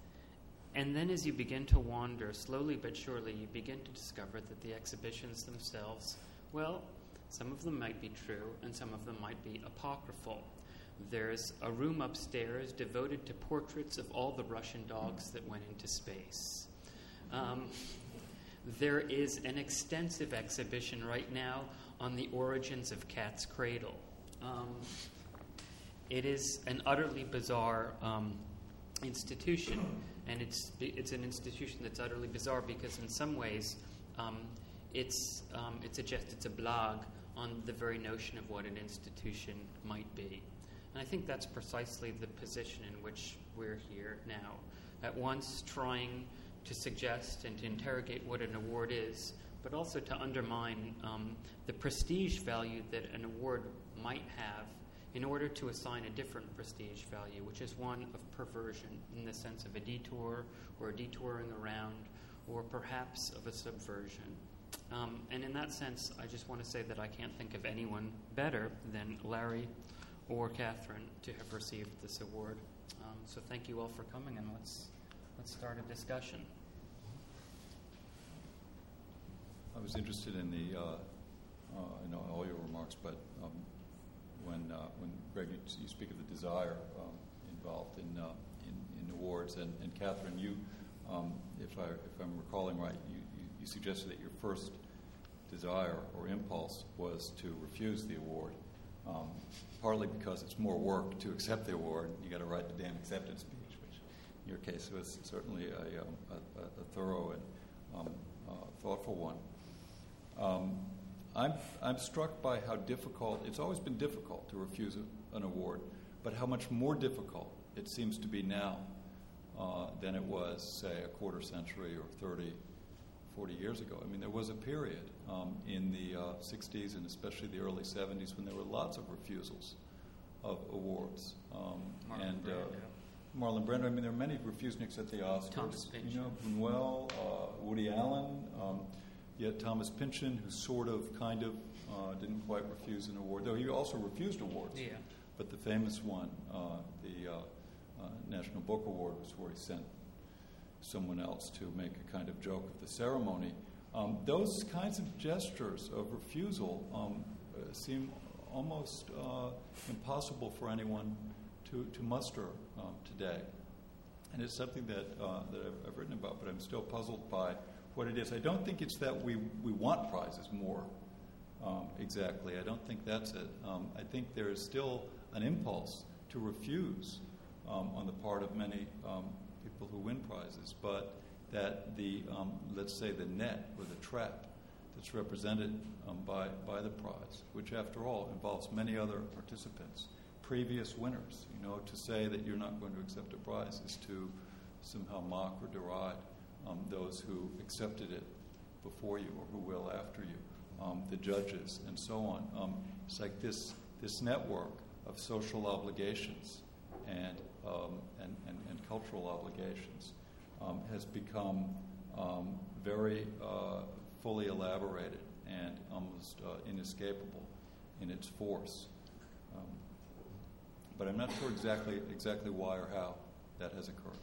and then as you begin to wander, slowly but surely, you begin to discover that the exhibitions themselves, well, some of them might be true, and some of them might be apocryphal. There's a room upstairs devoted to portraits of all the Russian dogs that went into space. Um, there is an extensive exhibition right now on the origins of Cat's Cradle. Um, it is an utterly bizarre um, institution, and it's it's an institution that's utterly bizarre because in some ways um, it's um, it suggests it's a blog on the very notion of what an institution might be. And I think that's precisely the position in which we're here now, at once trying to suggest and to interrogate what an award is, but also to undermine um, the prestige value that an award might have in order to assign a different prestige value, which is one of perversion in the sense of a detour or a detouring around, or perhaps of a subversion. Um, and in that sense, I just want to say that I can't think of anyone better than Larry or Catherine to have received this award. Um, so thank you all for coming, and let's let's start a discussion. I was interested in the, uh, uh, I know all your remarks, but um, when uh, when Greg, you, you speak of the desire um, involved in, uh, in in awards, and, and Catherine, you, um, if I if I'm recalling right, you, you, you suggested that your first desire or impulse was to refuse the award, um, partly because it's more work to accept the award. You got to write the damn acceptance speech, which in your case was certainly a, um, a, a thorough and um, uh, thoughtful one. Um, I'm, I'm struck by how difficult, it's always been difficult to refuse a, an award, but how much more difficult it seems to be now uh, than it was, say, a quarter century or thirty, forty years ago. I mean, there was a period um, in the uh, sixties and especially the early seventies when there were lots of refusals of awards. Um, Marlon and Brando. uh, Marlon Brando, I mean, there are many refuseniks at the Oscars. Thomas Pynchon. You know, Buñuel, uh, Woody Allen, um, yet Thomas Pynchon, who sort of, kind of, uh, didn't quite refuse an award, though he also refused awards. Yeah. But the famous one, uh, the uh, uh, National Book Award, was where he sent someone else to make a kind of joke of the ceremony. Um, those kinds of gestures of refusal um, uh, seem almost uh, impossible for anyone to, to muster um, today. and it's something that uh, that I've, I've written about, but I'm still puzzled by what it is. I don't think it's that we, we want prizes more um, exactly. I don't think that's it. Um, I think there is still an impulse to refuse um, on the part of many um, people who win prizes, but that the, um, let's say, the net or the trap that's represented um, by, by the prize, which after all involves many other participants, previous winners, you know, to say that you're not going to accept a prize is to somehow mock or deride um, those who accepted it before you or who will after you, um, the judges and so on. Um, it's like this this network of social obligations and um, and, and, and cultural obligations um, has become um, very uh, fully elaborated and almost uh, inescapable in its force. Um, but I'm not sure exactly exactly why or how that has occurred.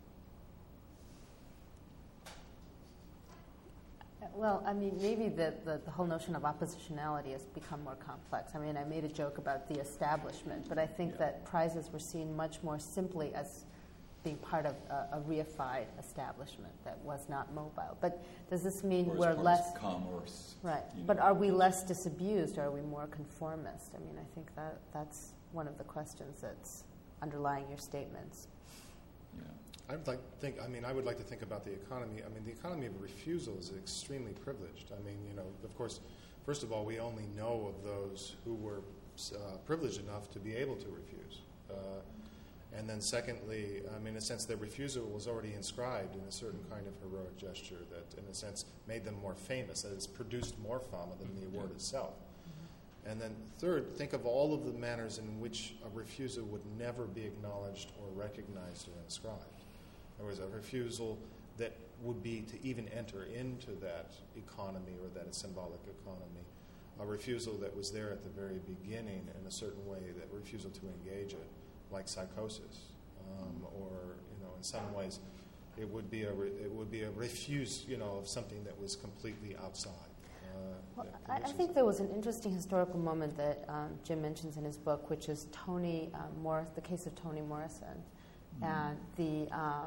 Well, I mean, maybe the, the, the whole notion of oppositionality has become more complex. I mean, I made a joke about the establishment, but I think yeah. that prizes were seen much more simply as being part of a, a reified establishment that was not mobile. But does this mean or we're less commerce? Right. You But know. are we less disabused? Or are we more conformist? I mean, I think that that's one of the questions that's underlying your statements. Yeah. I would like to think. I mean, I would like to think about the economy. I mean, the economy of refusal is extremely privileged. I mean, you know, of course, first of all, we only know of those who were uh, privileged enough to be able to refuse. Uh, and then, secondly, I mean, in a sense, their refusal was already inscribed in a certain kind of heroic gesture that, in a sense, made them more famous. That has produced more fama than the award yeah. itself. And then, third, think of all of the manners in which a refusal would never be acknowledged or recognized or inscribed. There was a refusal that would be to even enter into that economy or that symbolic economy, a refusal that was there at the very beginning in a certain way, that refusal to engage it, like psychosis, um, or you know, in some ways, it would be a re- it would be a refuse, you know, of something that was completely outside. Uh, well, I, I think there was an interesting historical moment that um, Jim mentions in his book, which is Toni um, Morris, the case of Toni Morrison. And the um,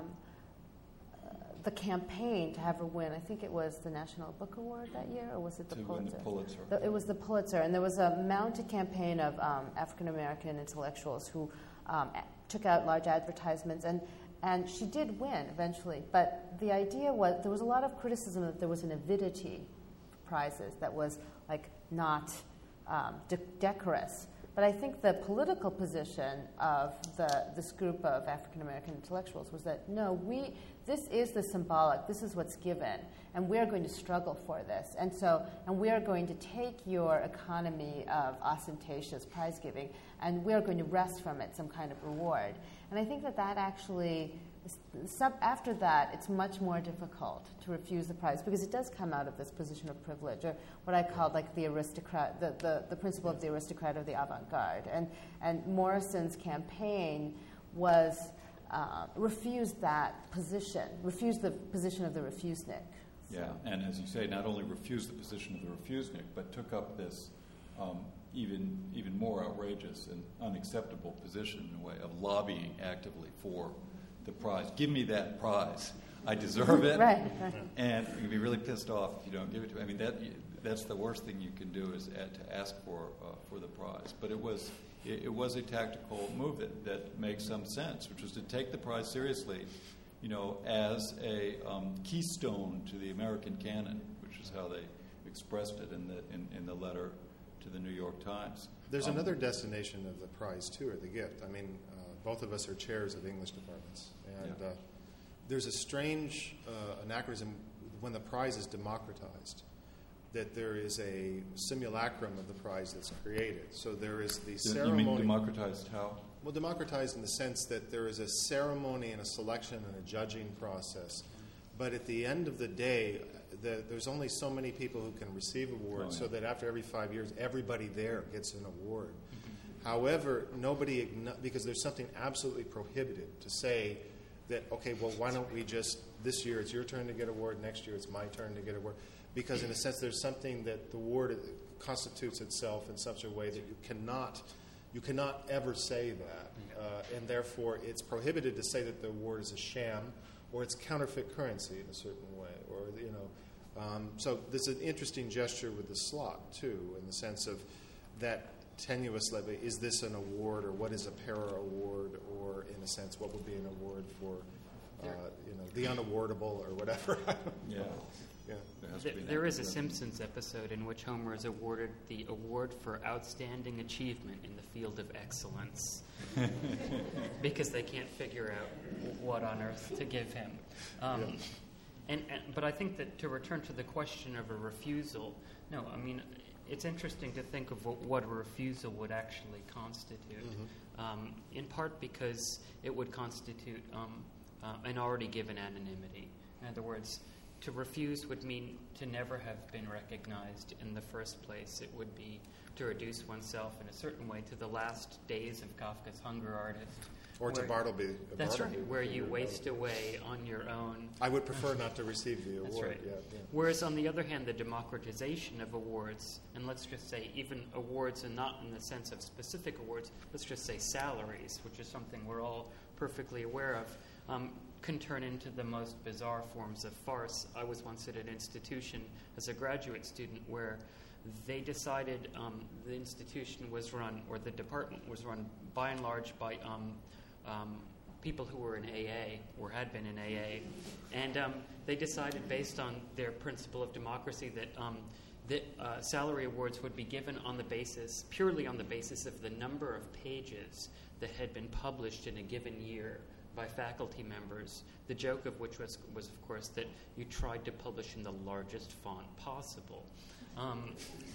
uh, the campaign to have her win, I think it was the National Book Award that year, or was it the to Pulitzer? Win the Pulitzer. The, it was the Pulitzer, and there was a mounted campaign of um, African American intellectuals who um, a- took out large advertisements, and and she did win eventually. But the idea was there was a lot of criticism that there was an avidity for prizes that was like not um, de- decorous. But I think the political position of the, this group of African American intellectuals was that, no, we this is the symbolic, this is what's given, and we're going to struggle for this. And so, and we're going to take your economy of ostentatious prize giving, and we're going to wrest from it some kind of reward. And I think that that actually, sub, after that, it's much more difficult to refuse the prize because it does come out of this position of privilege, or what I call like the aristocrat, the, the, the principle of the aristocrat of the avant-garde. And, and Morrison's campaign was uh, refused that position, refused the position of the refusenik. So. Yeah, and as you say, not only refused the position of the refusenik, but took up this um, even even more outrageous and unacceptable position in a way of lobbying actively for the prize. Give me that prize. I deserve it. Right. And you can be really pissed off if you don't give it to me. I mean, that that's the worst thing you can do is add, to ask for uh, for the prize. But it was it, it was a tactical move that, that makes some sense, which was to take the prize seriously, you know, as a um, keystone to the American canon, which is how they expressed it in the in, in the letter to the New York Times. There's um, another destination of the prize too, or the gift. I mean, uh, both of us are chairs of English departments, and Yeah. uh, there's a strange uh, anachronism when the prize is democratized, that there is a simulacrum of the prize that's created. So there is the You ceremony. mean democratized how? Well, democratized in the sense that there is a ceremony and a selection and a judging process. But at the end of the day, the, there's only so many people who can receive awards, Oh, yeah. so that after every five years, everybody there gets an award. Mm-hmm. However, nobody, igno- because there's something absolutely prohibited to say that, okay, well, why don't we just, this year it's your turn to get an award, next year it's my turn to get an award. Because in a sense, there's something that the award constitutes itself in such a way that you cannot You cannot ever say that, uh, and therefore it's prohibited to say that the award is a sham or it's counterfeit currency in a certain way, or you know. Um, so there's an interesting gesture with the slot too, in the sense of that tenuous level. Is this an award, or what is a para award, or in a sense, what would be an award for, uh, you know, the unawardable or whatever? Yeah. Yeah. There, has to There, be an there is a acronym. Simpsons episode in which Homer is awarded the award for outstanding achievement in the field of excellence because they can't figure out what on earth to give him. Um, Yeah. and, and but I think that to return to the question of a refusal, no, I mean it's interesting to think of what, what a refusal would actually constitute. Mm-hmm. Um, in part because it would constitute um, uh, an already given anonymity. In other words, to refuse would mean to never have been recognized in the first place. It would be to reduce oneself in a certain way to the last days of Kafka's Hunger Artist. Or to where- Bartleby. That's Bartleby, right, where you or- waste away on your own. I would prefer not to receive the award. That's right. Yeah, yeah. Whereas, on the other hand, the democratization of awards, and let's just say even awards, and not in the sense of specific awards, let's just say salaries, which is something we're all perfectly aware of, um, can turn into the most bizarre forms of farce. I was once at an institution as a graduate student where they decided um, the institution was run, or the department was run, by and large by um, um, people who were in A A or had been in A A, and um, they decided, based on their principle of democracy, that um, that uh, salary awards would be given on the basis, purely on the basis of the number of pages that had been published in a given year by faculty members, the joke of which was, was of course, that you tried to publish in the largest font possible. Um,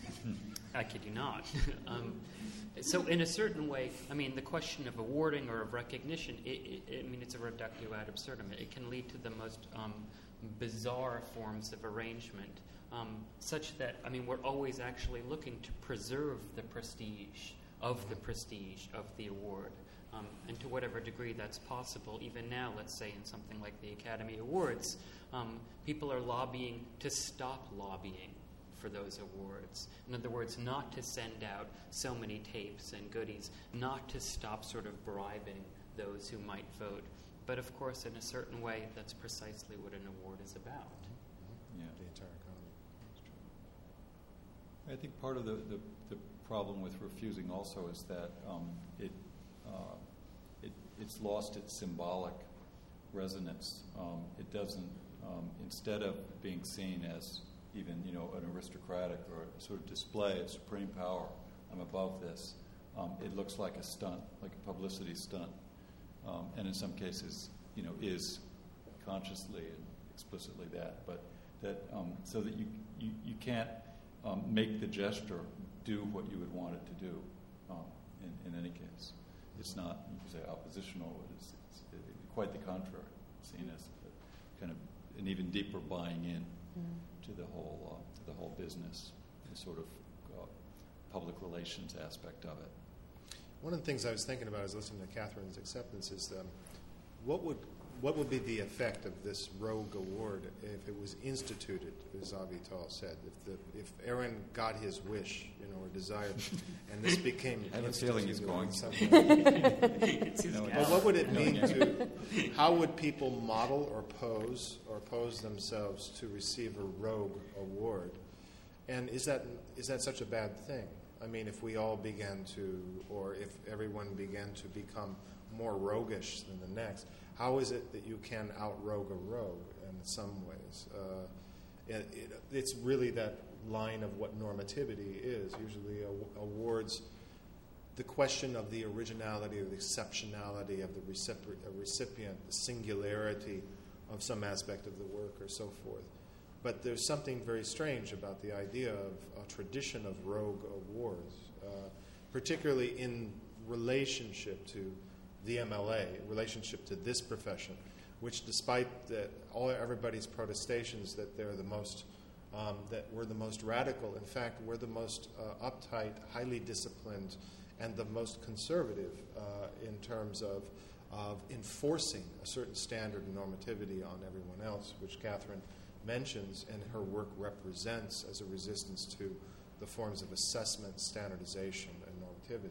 I kid you not. um, so in a certain way, I mean, the question of awarding or of recognition, it, it, I mean, it's a reductio ad absurdum. It can lead to the most um, bizarre forms of arrangement, um, such that, I mean, we're always actually looking to preserve the prestige of the prestige of the award. Um, and to whatever degree that's possible, even now, let's say in something like the Academy Awards, um, people are lobbying to stop lobbying for those awards. In other words, not to send out so many tapes and goodies, not to stop sort of bribing those who might vote. But of course, in a certain way, that's precisely what an award is about. Yeah. The entire economy. I think part of the, the, the problem with refusing also is that um, it, uh, it it's lost its symbolic resonance. Um, it doesn't, um, instead of being seen as even, you know, an aristocratic or a sort of display of supreme power, I'm above this, um, it looks like a stunt, like a publicity stunt. Um, and in some cases, you know, is consciously and explicitly that. But that, um, so that you, you, you can't um, make the gesture do what you would want it to do um, in, in any case. It's not, you can say, oppositional. It's, it's it, quite the contrary, seen as a, kind of an even deeper buying in mm-hmm. to the whole uh, to the whole business, the sort of uh, public relations aspect of it. One of the things I was thinking about as listening to Catherine's acceptance is um, what would what would be the effect of this rogue award if it was instituted, as Avital said, if the if Aaron got his wish, you know, or desired, and this became I have a feeling he's going to. No, well, what would it mean to? How would people model or pose or pose themselves to receive a rogue award? And is that is that such a bad thing? I mean, if we all began to, or if everyone began to become more roguish than the next, how is it that you can out-rogue a rogue in some ways? Uh, it, it, it's really that line of what normativity is. Usually a, awards the question of the originality or the exceptionality of the recipient, recipient, the singularity of some aspect of the work or so forth. But there's something very strange about the idea of a tradition of rogue awards, uh, particularly in relationship to the M L A, relationship to this profession, which despite the, all everybody's protestations that they're the most, um, that we're the most radical, in fact, we're the most uh, uptight, highly disciplined, and the most conservative uh, in terms of, of enforcing a certain standard and normativity on everyone else, which Catherine mentions and her work represents as a resistance to the forms of assessment, standardization, and normativity.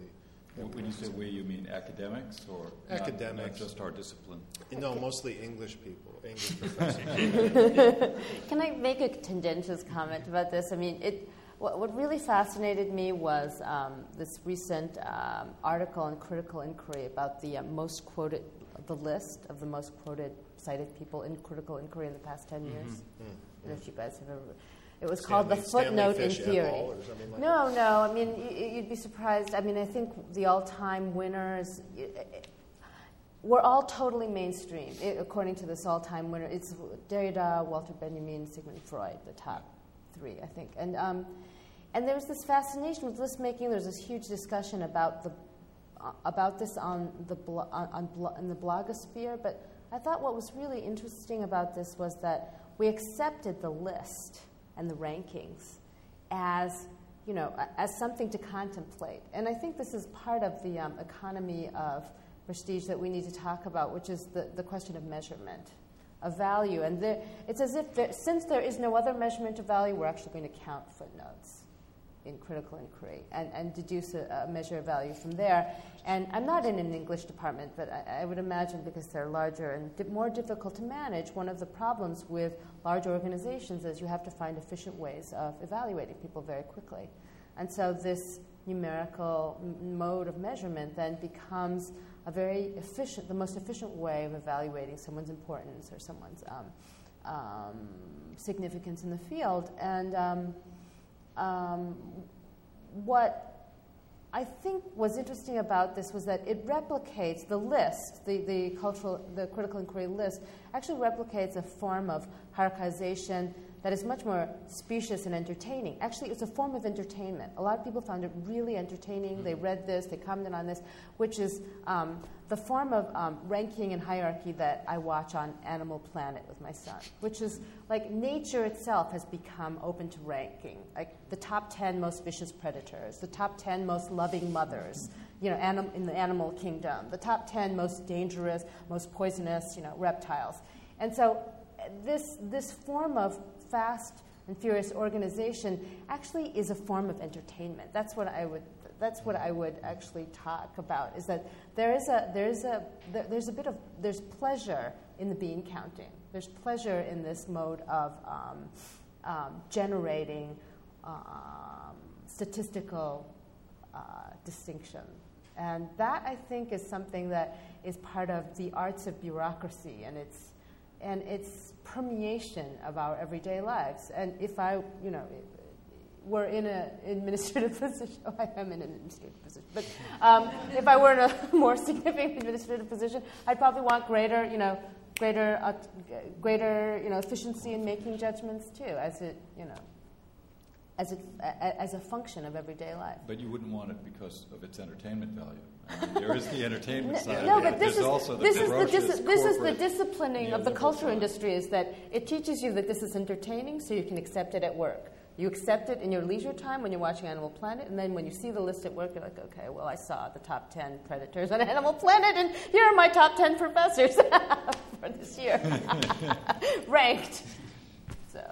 When you say we, you mean academics or not- Academics. not just our discipline? No, mostly English people, English professors. Can I make a tendentious comment about this? I mean, it. What, what really fascinated me was um, this recent um, article in Critical Inquiry about the uh, most quoted, the list of the most quoted cited people in Critical Inquiry in the past ten years. Mm-hmm. I don't know if you guys have ever. It was Stanley, called The Footnote Stanley in Fish Theory. et al. Or something like No, no. I mean, y- you'd be surprised. I mean, I think the all-time winners. y- y- We're all totally mainstream, i according to this all-time winner. It's Derrida, Walter Benjamin, Sigmund Freud, the top three, I think. And um, and there's this fascination with list making. There's this huge discussion about the uh, about this on the blo- on, on blo- in the blogosphere. But I thought what was really interesting about this was that we accepted the list and the rankings as, you know, as something to contemplate. And I think this is part of the um, economy of prestige that we need to talk about, which is the, the question of measurement, of value. And there, it's as if, there, since there is no other measurement of value, we're actually going to count footnotes in Critical Inquiry and, and deduce a, a measure of value from there. And I'm not in an English department, but I, I would imagine because they're larger and di- more difficult to manage, one of the problems with large organizations is you have to find efficient ways of evaluating people very quickly. And so this numerical m- mode of measurement then becomes a very efficient, the most efficient way of evaluating someone's importance or someone's um, um, significance in the field. And um, um, what I think was interesting about this was that it replicates the list, the, the cultural, the Critical Inquiry list, actually replicates a form of hierarchization that is much more specious and entertaining. Actually, it's a form of entertainment. A lot of people found it really entertaining. They read this, they commented on this, which is um, the form of um, ranking and hierarchy that I watch on Animal Planet with my son, which is like nature itself has become open to ranking. Like the top ten most vicious predators, the top ten most loving mothers, you know, anim- in the animal kingdom, the top ten most dangerous, most poisonous, you know, reptiles. And so this this form of fast and furious organization actually is a form of entertainment. That's what I would. That's what I would actually talk about. Is that there is a there is a there, there's a bit of there's pleasure in the bean counting. There's pleasure in this mode of um, um, generating um, statistical uh, distinction, and that I think is something that is part of the arts of bureaucracy, and it's. And it's permeation of our everyday lives. And if I, you know, were in an administrative position, oh, I am in an administrative position, but um, if I were in a more significant administrative position, I'd probably want greater, you know, greater, uh, greater, you know, efficiency in making judgments too, as it, you know, as it as a function of everyday life. But you wouldn't want it because of its entertainment value. I mean, there is the entertainment side. No, of but it. this There's is also the this is the ferocious dis- this is the corporate disciplining of the neoliberal culture side. industry is that it teaches you that this is entertaining, so you can accept it at work. You accept it in your leisure time when you're watching Animal Planet, and then when you see the list at work, you're like, okay, well, I saw the top ten predators on Animal Planet, and here are my top ten professors for this year, ranked. So,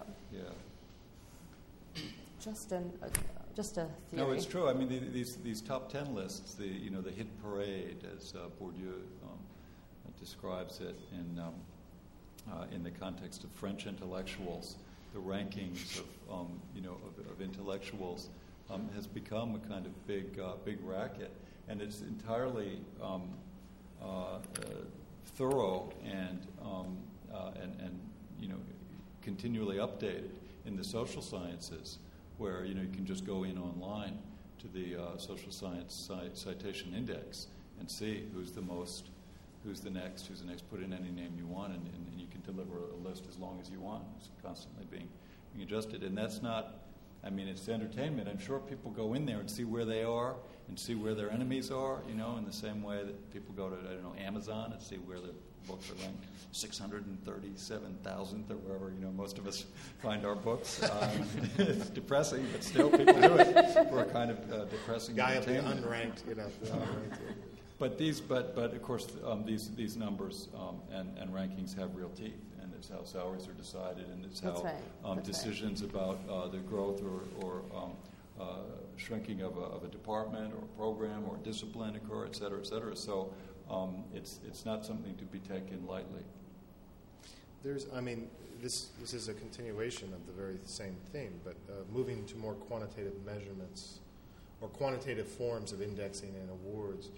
Yeah. just an. Uh, Just a theory. No, it's true. I mean, the, these these top ten lists, the you know the hit parade, as uh, Bourdieu um, describes it in um, uh, in the context of French intellectuals, the rankings of um, you know of, of intellectuals um, has become a kind of big uh, big racket, and it's entirely um, uh, uh, thorough and um, uh, and and you know continually updated in the social sciences, where you know you can just go in online to the uh, social science cite- citation index and see who's the most, who's the next, who's the next. Put in any name you want, and, and, and you can deliver a list as long as you want. It's constantly being, being adjusted, and that's not. I mean, it's entertainment. I'm sure people go in there and see where they are and see where their enemies are. You know, in the same way that people go to I don't know Amazon and see where their books are ranked six hundred thirty-seven thousandth or wherever, you know, most of us find our books. Um, it's depressing, but still people do it for a kind of uh, depressing Guy at the entertainment. unranked, you know. The unranked. But these, but but of course, um, these these numbers um, and, and rankings have real teeth, and it's how salaries are decided, and it's That's how right. um, That's decisions right. about uh, the growth or, or um, uh, shrinking of a, of a department or a program or a discipline occur, et cetera, et cetera. So um, it's it's not something to be taken lightly. There's, I mean, this this is a continuation of the very same theme, but uh, moving to more quantitative measurements or quantitative forms of indexing and awards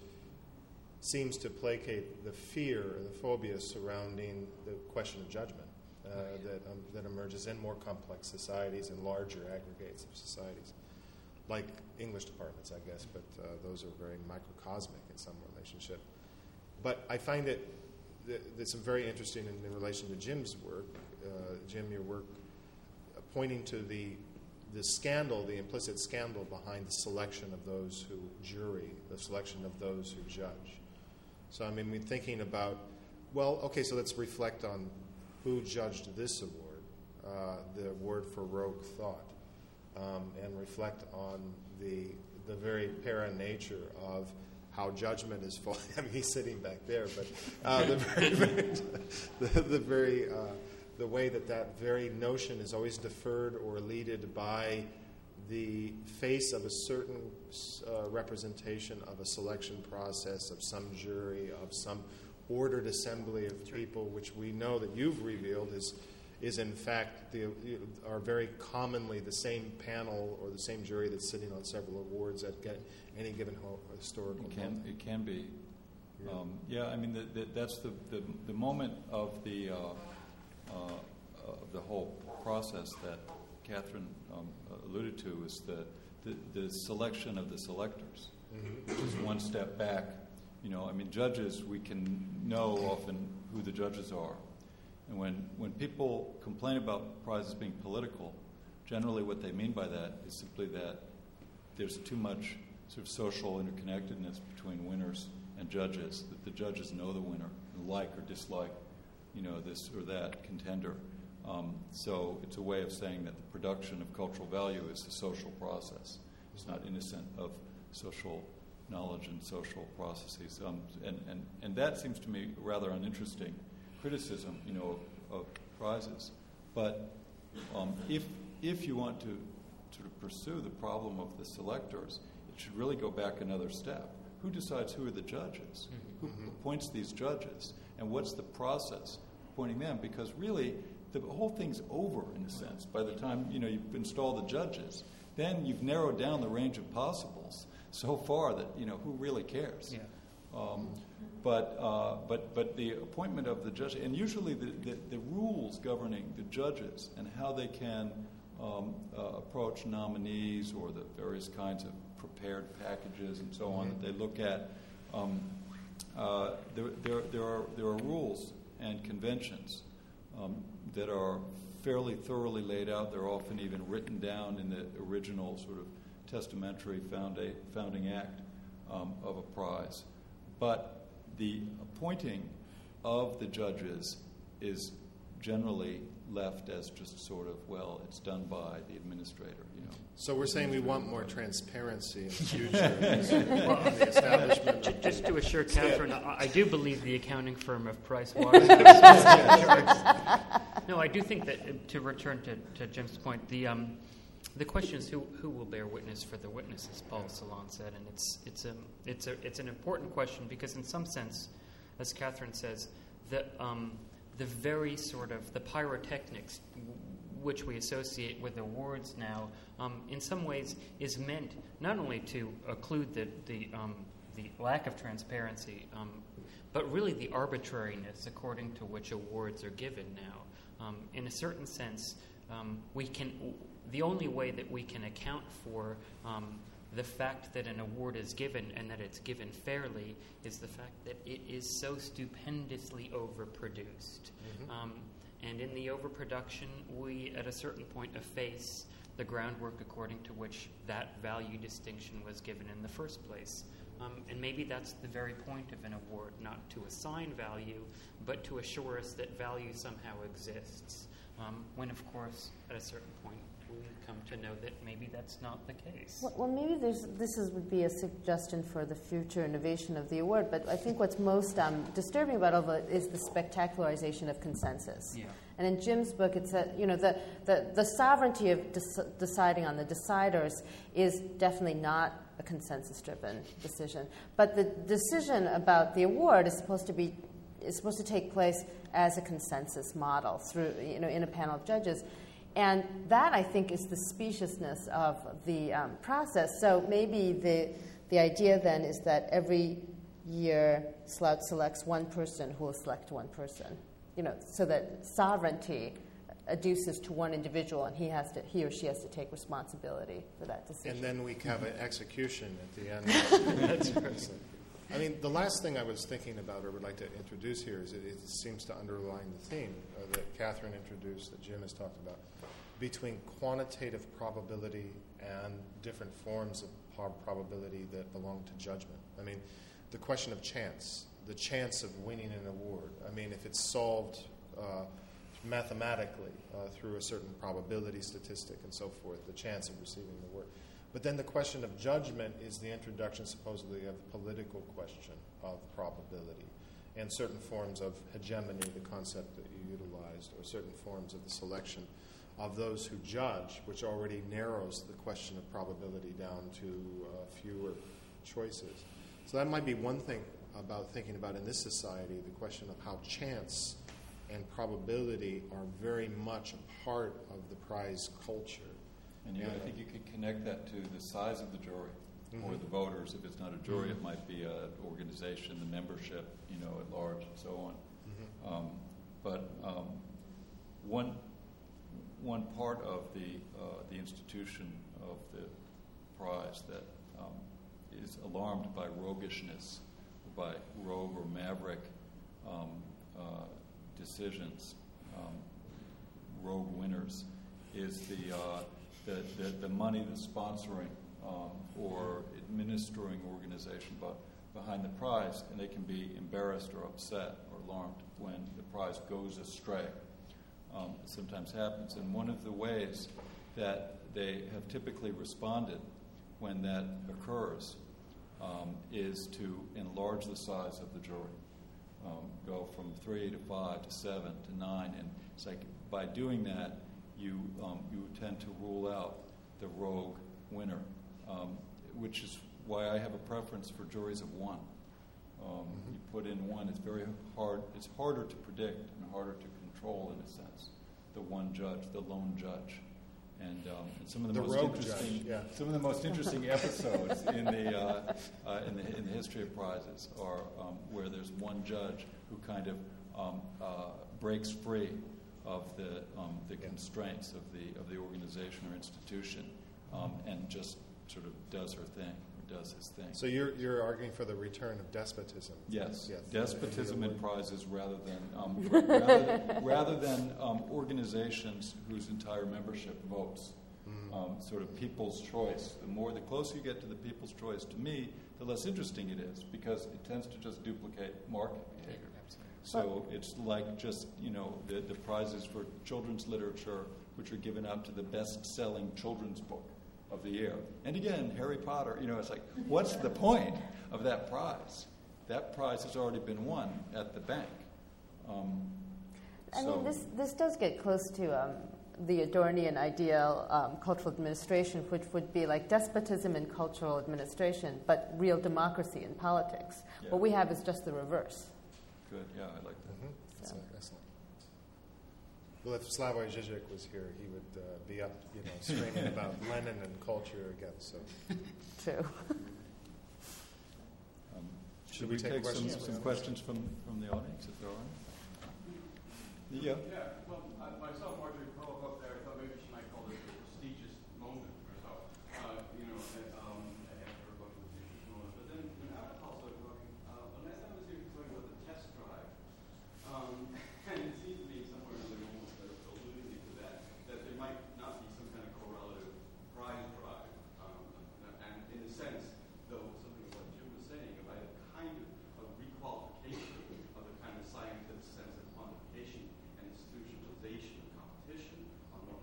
seems to placate the fear and the phobia surrounding the question of judgment uh, that um, that emerges in more complex societies and larger aggregates of societies, like English departments, I guess, but uh, those are very microcosmic in some relationship. But I find it that's very interesting in, in relation to Jim's work, uh, Jim, your work, uh, pointing to the the scandal, the implicit scandal behind the selection of those who jury, the selection of those who judge. So I mean, we're thinking about, well, okay, so let's reflect on who judged this award, uh, the award for Rogue Thought, um, and reflect on the the very para nature of how judgment is falling. I mean, he's sitting back there, but uh, the very, very the, the very uh, the way that that very notion is always deferred or leaded by the face of a certain uh, representation of a selection process, of some jury, of some ordered assembly of people, which we know that you've revealed is is in fact the, are very commonly the same panel or the same jury that's sitting on several awards at any given historical it can, moment. It can be. Yeah, um, yeah I mean, the, the, that's the, the, the moment of the, uh, uh, of the whole process that Catherine um, alluded to is the, the, the selection of the selectors, mm-hmm. which is one step back. You know, I mean, judges, we can know often who the judges are. And when, when people complain about prizes being political, generally what they mean by that is simply that there's too much sort of social interconnectedness between winners and judges, that the judges know the winner and like or dislike, you know, this or that contender. Um, so it's a way of saying that the production of cultural value is a social process. It's not innocent of social knowledge and social processes. Um, and, and, and that seems to me rather uninteresting criticism, you know, of, of prizes. But um, if if you want to sort of pursue the problem of the selectors, it should really go back another step. Who decides who are the judges? Mm-hmm. Who appoints these judges? And what's the process of appointing them? Because really, the whole thing's over in a sense. By the time, you know, you've installed the judges, then you've narrowed down the range of possibles so far that, you know, who really cares? Yeah. Um, but uh, but but the appointment of the judge, and usually the, the, the rules governing the judges and how they can um, uh, approach nominees or the various kinds of prepared packages and so on that they look at, um, uh, there, there there are there are rules and conventions um, that are fairly thoroughly laid out. They're often even written down in the original sort of testamentary founda- founding act um, of a prize. But the appointing of the judges is generally left as just sort of, well, it's done by the administrator, you know. So we're saying we want more transparency in the future well, on the establishment. Just, just to assure Catherine, I, I do believe the accounting firm of Price Waterhouse. No, I do think that, uh, to return to, to Jim's point, the um, the question is who who will bear witness for the witnesses, Paul Celan said, and it's it's a it's a it's an important question because in some sense, as Catherine says, the um, the very sort of the pyrotechnics w- which we associate with awards now, um, in some ways, is meant not only to occlude the the um, the lack of transparency, um, but really the arbitrariness according to which awards are given now. Um, in a certain sense, um, we can. The only way that we can account for um, the fact that an award is given and that it's given fairly is the fact that it is so stupendously overproduced. Mm-hmm. Um, and in the overproduction, we, at a certain point, efface the groundwork according to which that value distinction was given in the first place. Um, and maybe that's the very point of an award, not to assign value, but to assure us that value somehow exists. Um, when, of course, at a certain point, we come to know that maybe that's not the case. Well, well maybe there's, this is, would be a suggestion for the future innovation of the award, but I think what's most um, disturbing about all of it is the spectacularization of consensus. Yeah. And in Jim's book, it's a, you know, the, the, the sovereignty of des- deciding on the deciders is definitely not a consensus-driven decision. But the decision about the award is supposed to be is supposed to take place as a consensus model through, you know, in a panel of judges. And that, I think, is the speciousness of the um, process. So maybe the the idea then is that every year Slout selects one person who will select one person, you know, so that sovereignty adduces to one individual, and he has to, he or she has to take responsibility for that decision. And then we have an execution at the end. That's right. I mean, the last thing I was thinking about or would like to introduce here is it, it seems to underline the theme uh, that Catherine introduced, that Jim has talked about, between quantitative probability and different forms of prob- probability that belong to judgment. I mean, the question of chance, the chance of winning an award. I mean, if it's solved uh, mathematically uh, through a certain probability statistic and so forth, the chance of receiving the award. But then the question of judgment is the introduction, supposedly, of the political question of probability and certain forms of hegemony, the concept that you utilized, or certain forms of the selection of those who judge, which already narrows the question of probability down to uh, fewer choices. So that might be one thing about thinking about in this society, the question of how chance and probability are very much a part of the prize culture. And you, I think you could connect that to the size of the jury, mm-hmm. or the voters. If it's not a jury, mm-hmm. it might be an organization, the membership, you know, at large, and so on. Mm-hmm. Um, but um, one one part of the uh, the institution of the prize that um, is alarmed by roguishness, by rogue or maverick um, uh, decisions, um, rogue winners, is the uh, The, the, the money, the sponsoring um, or administering organization but behind the prize, and they can be embarrassed or upset or alarmed when the prize goes astray. Um, it sometimes happens. And one of the ways that they have typically responded when that occurs um, is to enlarge the size of the jury, um, go from three to five to seven to nine. And it's like by doing that, you um, you tend to rule out the rogue winner, um, which is why I have a preference for juries of one. Um, mm-hmm. You put in one; it's very hard. It's harder to predict and harder to control, in a sense. The one judge, the lone judge, and, um, and some of the, the most rogue interesting judge, yeah. some of the most interesting episodes in the uh, uh, in the in the history of prizes are um, where there's one judge who kind of um, uh, breaks free of the um, the yeah. constraints of the of the organization or institution, um, and just sort of does her thing or does his thing. So you're you're arguing for the return of despotism? Yes, yes. Despotism in prizes rather than um, rather, rather than um, organizations whose entire membership votes. Mm. Um, sort of people's choice. The more, the closer you get to the people's choice, to me, the less interesting it is, because it tends to just duplicate market behavior. So it's like just, you know, the, the prizes for children's literature, which are given out to the best-selling children's book of the year. And again, Harry Potter, you know, it's like, what's the point of that prize? That prize has already been won at the bank. Um, I so. mean, this, this does get close to um, the Adornian ideal um, cultural administration, which would be like despotism in cultural administration, but real democracy in politics. Yeah. What we have is just the reverse. Good, yeah, I like that. Mm-hmm. That's so. Excellent. Well, if Slavoj Žižek was here, he would uh, be up, you know, screaming about Lenin and culture again. So true. Um, should, should we, we take, take some, questions? some questions from, from the audience, if there are any? Yeah. Yeah. Well, I, myself, Marjorie Pollock up there, I thought maybe she might call it a prestigious moment or so. Uh, you know, um, after a bunch of prestigious moments. But then when I was also talking, uh, the last time I was here, talking about the test drive. Um, and it seems to be somewhere in the almost alluding to that, that there might not be some kind of correlative prize drive. Um, and in a sense, though, something of what Jim was saying about a kind of, of requalification of the kind of scientific sense of quantification and institutionalization of competition on what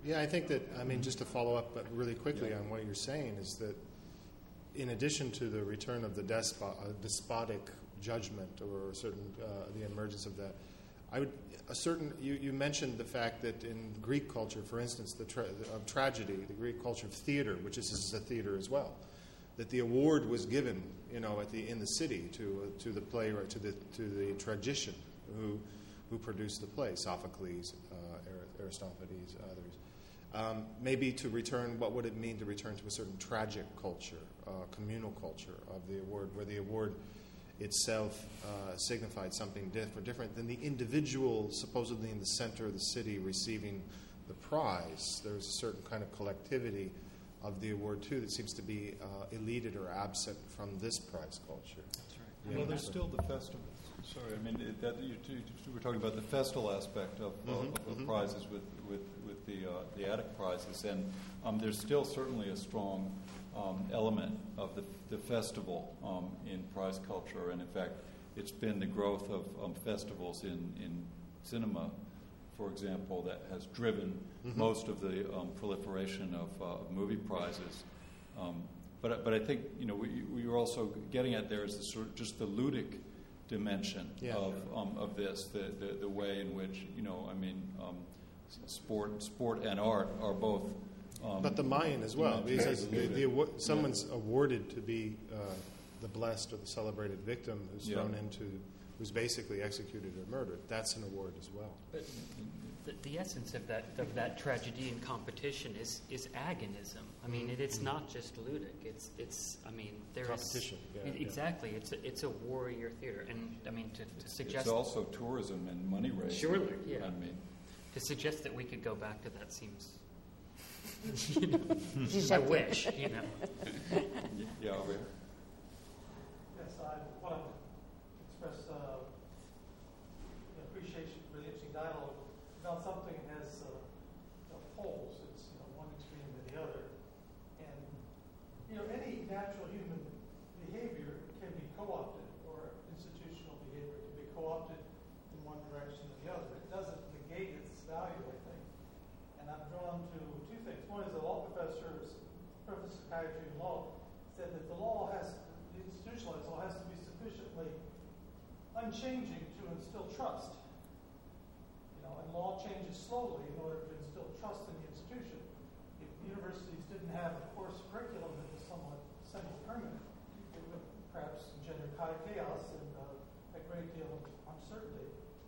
Yeah, I think that, I mean, just to follow up but really quickly Yeah. on what you're saying is that in addition to the return of the despo- uh, despotic judgment or a certain, uh, the emergence of that, I would, a certain, you, you mentioned the fact that in Greek culture, for instance, the tra- of tragedy, the Greek culture of theater, which is, is a theater as well, that the award was given, you know, at the in the city to uh, to the playwright, to the to the tragedian who who produced the play, Sophocles, uh, Aristophanes, others. Um, maybe to return, what would it mean to return to a certain tragic culture, uh, communal culture of the award, where the award itself uh, signified something diff- different than the individual supposedly in the center of the city receiving the prize. There's a certain kind of collectivity of the award, too, that seems to be uh, eluded or absent from this prize culture. That's right. Yeah. Well, there's still the festivals. Sorry, I mean, it, that, you, you, we're talking about the festival aspect of, Mm-hmm, of, of mm-hmm. prizes with, with, with the, uh, the Attic prizes, and um, there's still certainly a strong um, element of the, the festival um, in prize culture, and in fact, it's been the growth of um, festivals in, in cinema, for example, that has driven mm-hmm. most of the um, proliferation of, uh, of movie prizes. Um, but, but I think, you know, we, we were also getting at there is the sort of just the ludic dimension yeah, of sure. um, of this, the, the the way in which, you know, I mean, um, sport sport and art are both. Um, But the Mayan as well, because the, the, yeah. someone's awarded to be uh, the blessed or the celebrated victim who's Yeah. thrown into, who's basically executed or murdered. That's an award as well. But the, the essence of that of that tragedy and competition is is agonism. I mean, it, it's not just ludic. It's it's. I mean, there Competition, is yeah, it, yeah. exactly. It's a, it's a warrior theater, and I mean to, to suggest It's also tourism and money raising. Surely, yeah. I mean, to suggest that we could go back to that seems. You know, I Giuseppe. wish, you know. yeah, over here. Yes, I want to express uh, appreciation for the interesting dialogue about something that has uh, you know, poles. It's you know, one extreme to the other. And you know, any natural human behavior can be co-opted, or institutional behavior can be co-opted in one direction or the other. It doesn't negate its value, I think. And I'm drawn to two things. One is a law professor, professor of psychiatry and law, said that the law has, the institutionalized law has to be sufficiently unchanging to instill trust. You know, and law changes slowly in order to instill trust in the institution. If universities didn't have a course curriculum that was somewhat semi-permanent, it would perhaps engender chaos and uh, a great deal of uncertainty.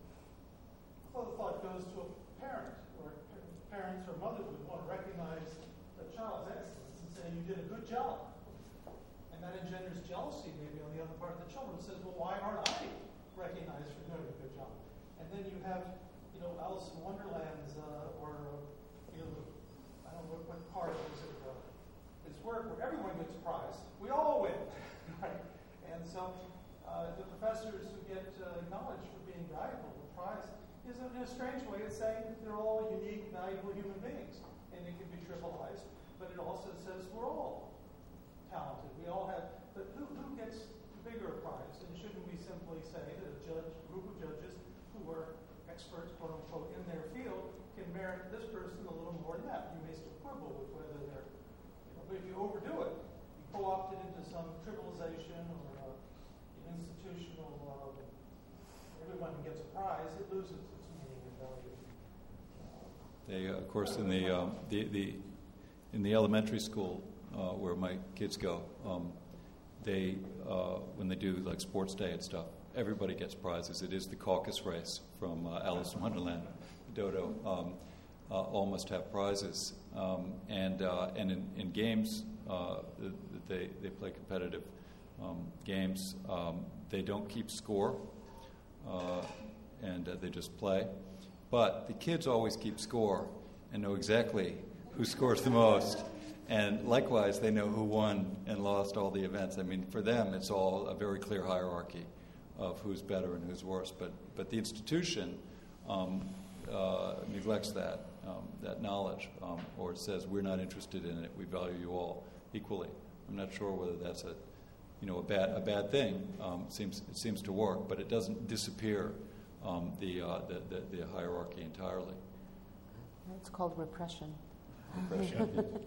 Another thought goes to a parent, or parents or mothers would want to recognize the child's excellence and say, you did a good job. And that engenders jealousy maybe on the other part of the children. It says, well, why aren't I recognized for doing a good job? And then you have, you know, Alice in Wonderland's, uh, or, uh, you know, I don't know what, what part of his, uh, his work where everyone gets a prize. We all win, right? And so uh, the professors who get uh, acknowledged for being valuable, the prize, is in a strange way of saying that they're all unique, valuable human beings. And it can be trivialized, but it also says we're all talented. We all have, but who, who gets the bigger prize? And shouldn't we simply say that a judge, a group of judges who are experts, quote unquote, in their field can merit this person a little more than that? You may still quibble with whether they're, you know, but if you overdo it, you co-opt it into some trivialization or uh, institutional, uh, everyone gets a prize, it loses its meaning and value. They, uh, of course, in the, um, the the in the elementary school uh, where my kids go, um, they uh, when they do like sports day and stuff, everybody gets prizes. It is the caucus race from uh, Alice in Wonderland, Dodo. Um, uh, all must have prizes, um, and uh, and in, in games, uh, they they play competitive um, games. Um, they don't keep score, uh, and uh, they just play. But the kids always keep score and know exactly who scores the most. And likewise, they know who won and lost all the events. I mean, for them, it's all a very clear hierarchy of who's better and who's worse. But but the institution um, uh, neglects that um, that knowledge, um, or says we're not interested in it. We value you all equally. I'm not sure whether that's a you know a bad a bad thing. Um, it seems it seems to work, but it doesn't disappear um, the, uh, the the the hierarchy entirely. It's called repression. Repression.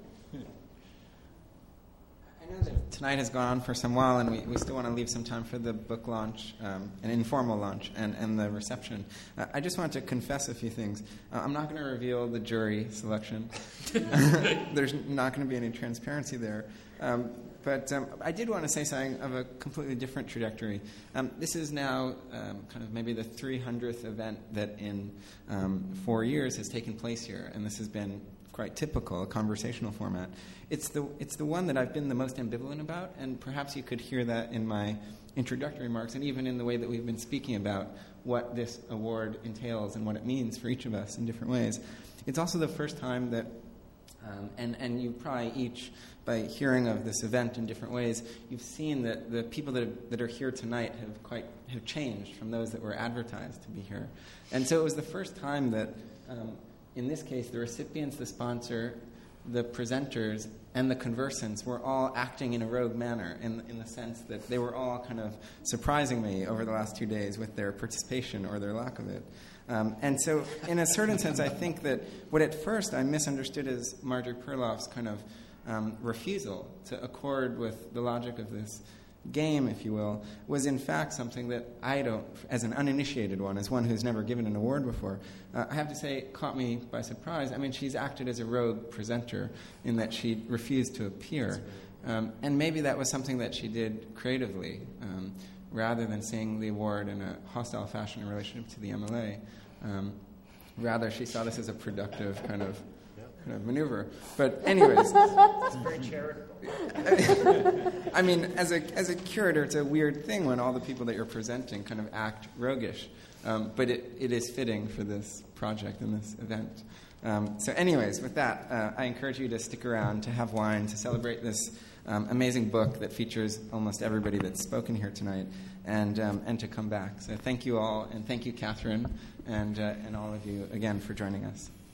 I know that tonight has gone on for some while, and we, we still want to leave some time for the book launch, um, an informal launch, and, and the reception. Uh, I just want to confess a few things. Uh, I'm not going to reveal the jury selection. There's not going to be any transparency there. Um, but um, I did want to say something of a completely different trajectory. Um, this is now um, kind of maybe the three hundredth event that in um, four years has taken place here, and this has been quite typical, a conversational format. It's the it's the one that I've been the most ambivalent about, and perhaps you could hear that in my introductory remarks and even in the way that we've been speaking about what this award entails and what it means for each of us in different ways. It's also the first time that, um, and, and you probably each, by hearing of this event in different ways, you've seen that the people that, have, that are here tonight have quite have changed from those that were advertised to be here. And so it was the first time that, um, in this case, the recipients, the sponsor, the presenters, and the conversants were all acting in a rogue manner in, in the sense that they were all kind of surprising me over the last two days with their participation or their lack of it. Um, and so, in a certain sense, I think that what at first I misunderstood as Marjorie Perloff's kind of um, refusal to accord with the logic of this game, if you will, was in fact something that I don't, as an uninitiated one, as one who's never given an award before, uh, I have to say caught me by surprise. I mean, she's acted as a rogue presenter in that she refused to appear. Um, and maybe that was something that she did creatively, um, rather than seeing the award in a hostile fashion in relationship to the M L A. Um, rather, she saw this as a productive kind of kind of maneuver. But anyways, it's very charitable. I mean, as a as a curator, it's a weird thing when all the people that you're presenting kind of act roguish. Um, but it, it is fitting for this project and this event. Um, so anyways, with that, uh, I encourage you to stick around, to have wine, to celebrate this um, amazing book that features almost everybody that's spoken here tonight, and um, and to come back. So thank you all, and thank you, Catherine, and uh, and all of you again for joining us.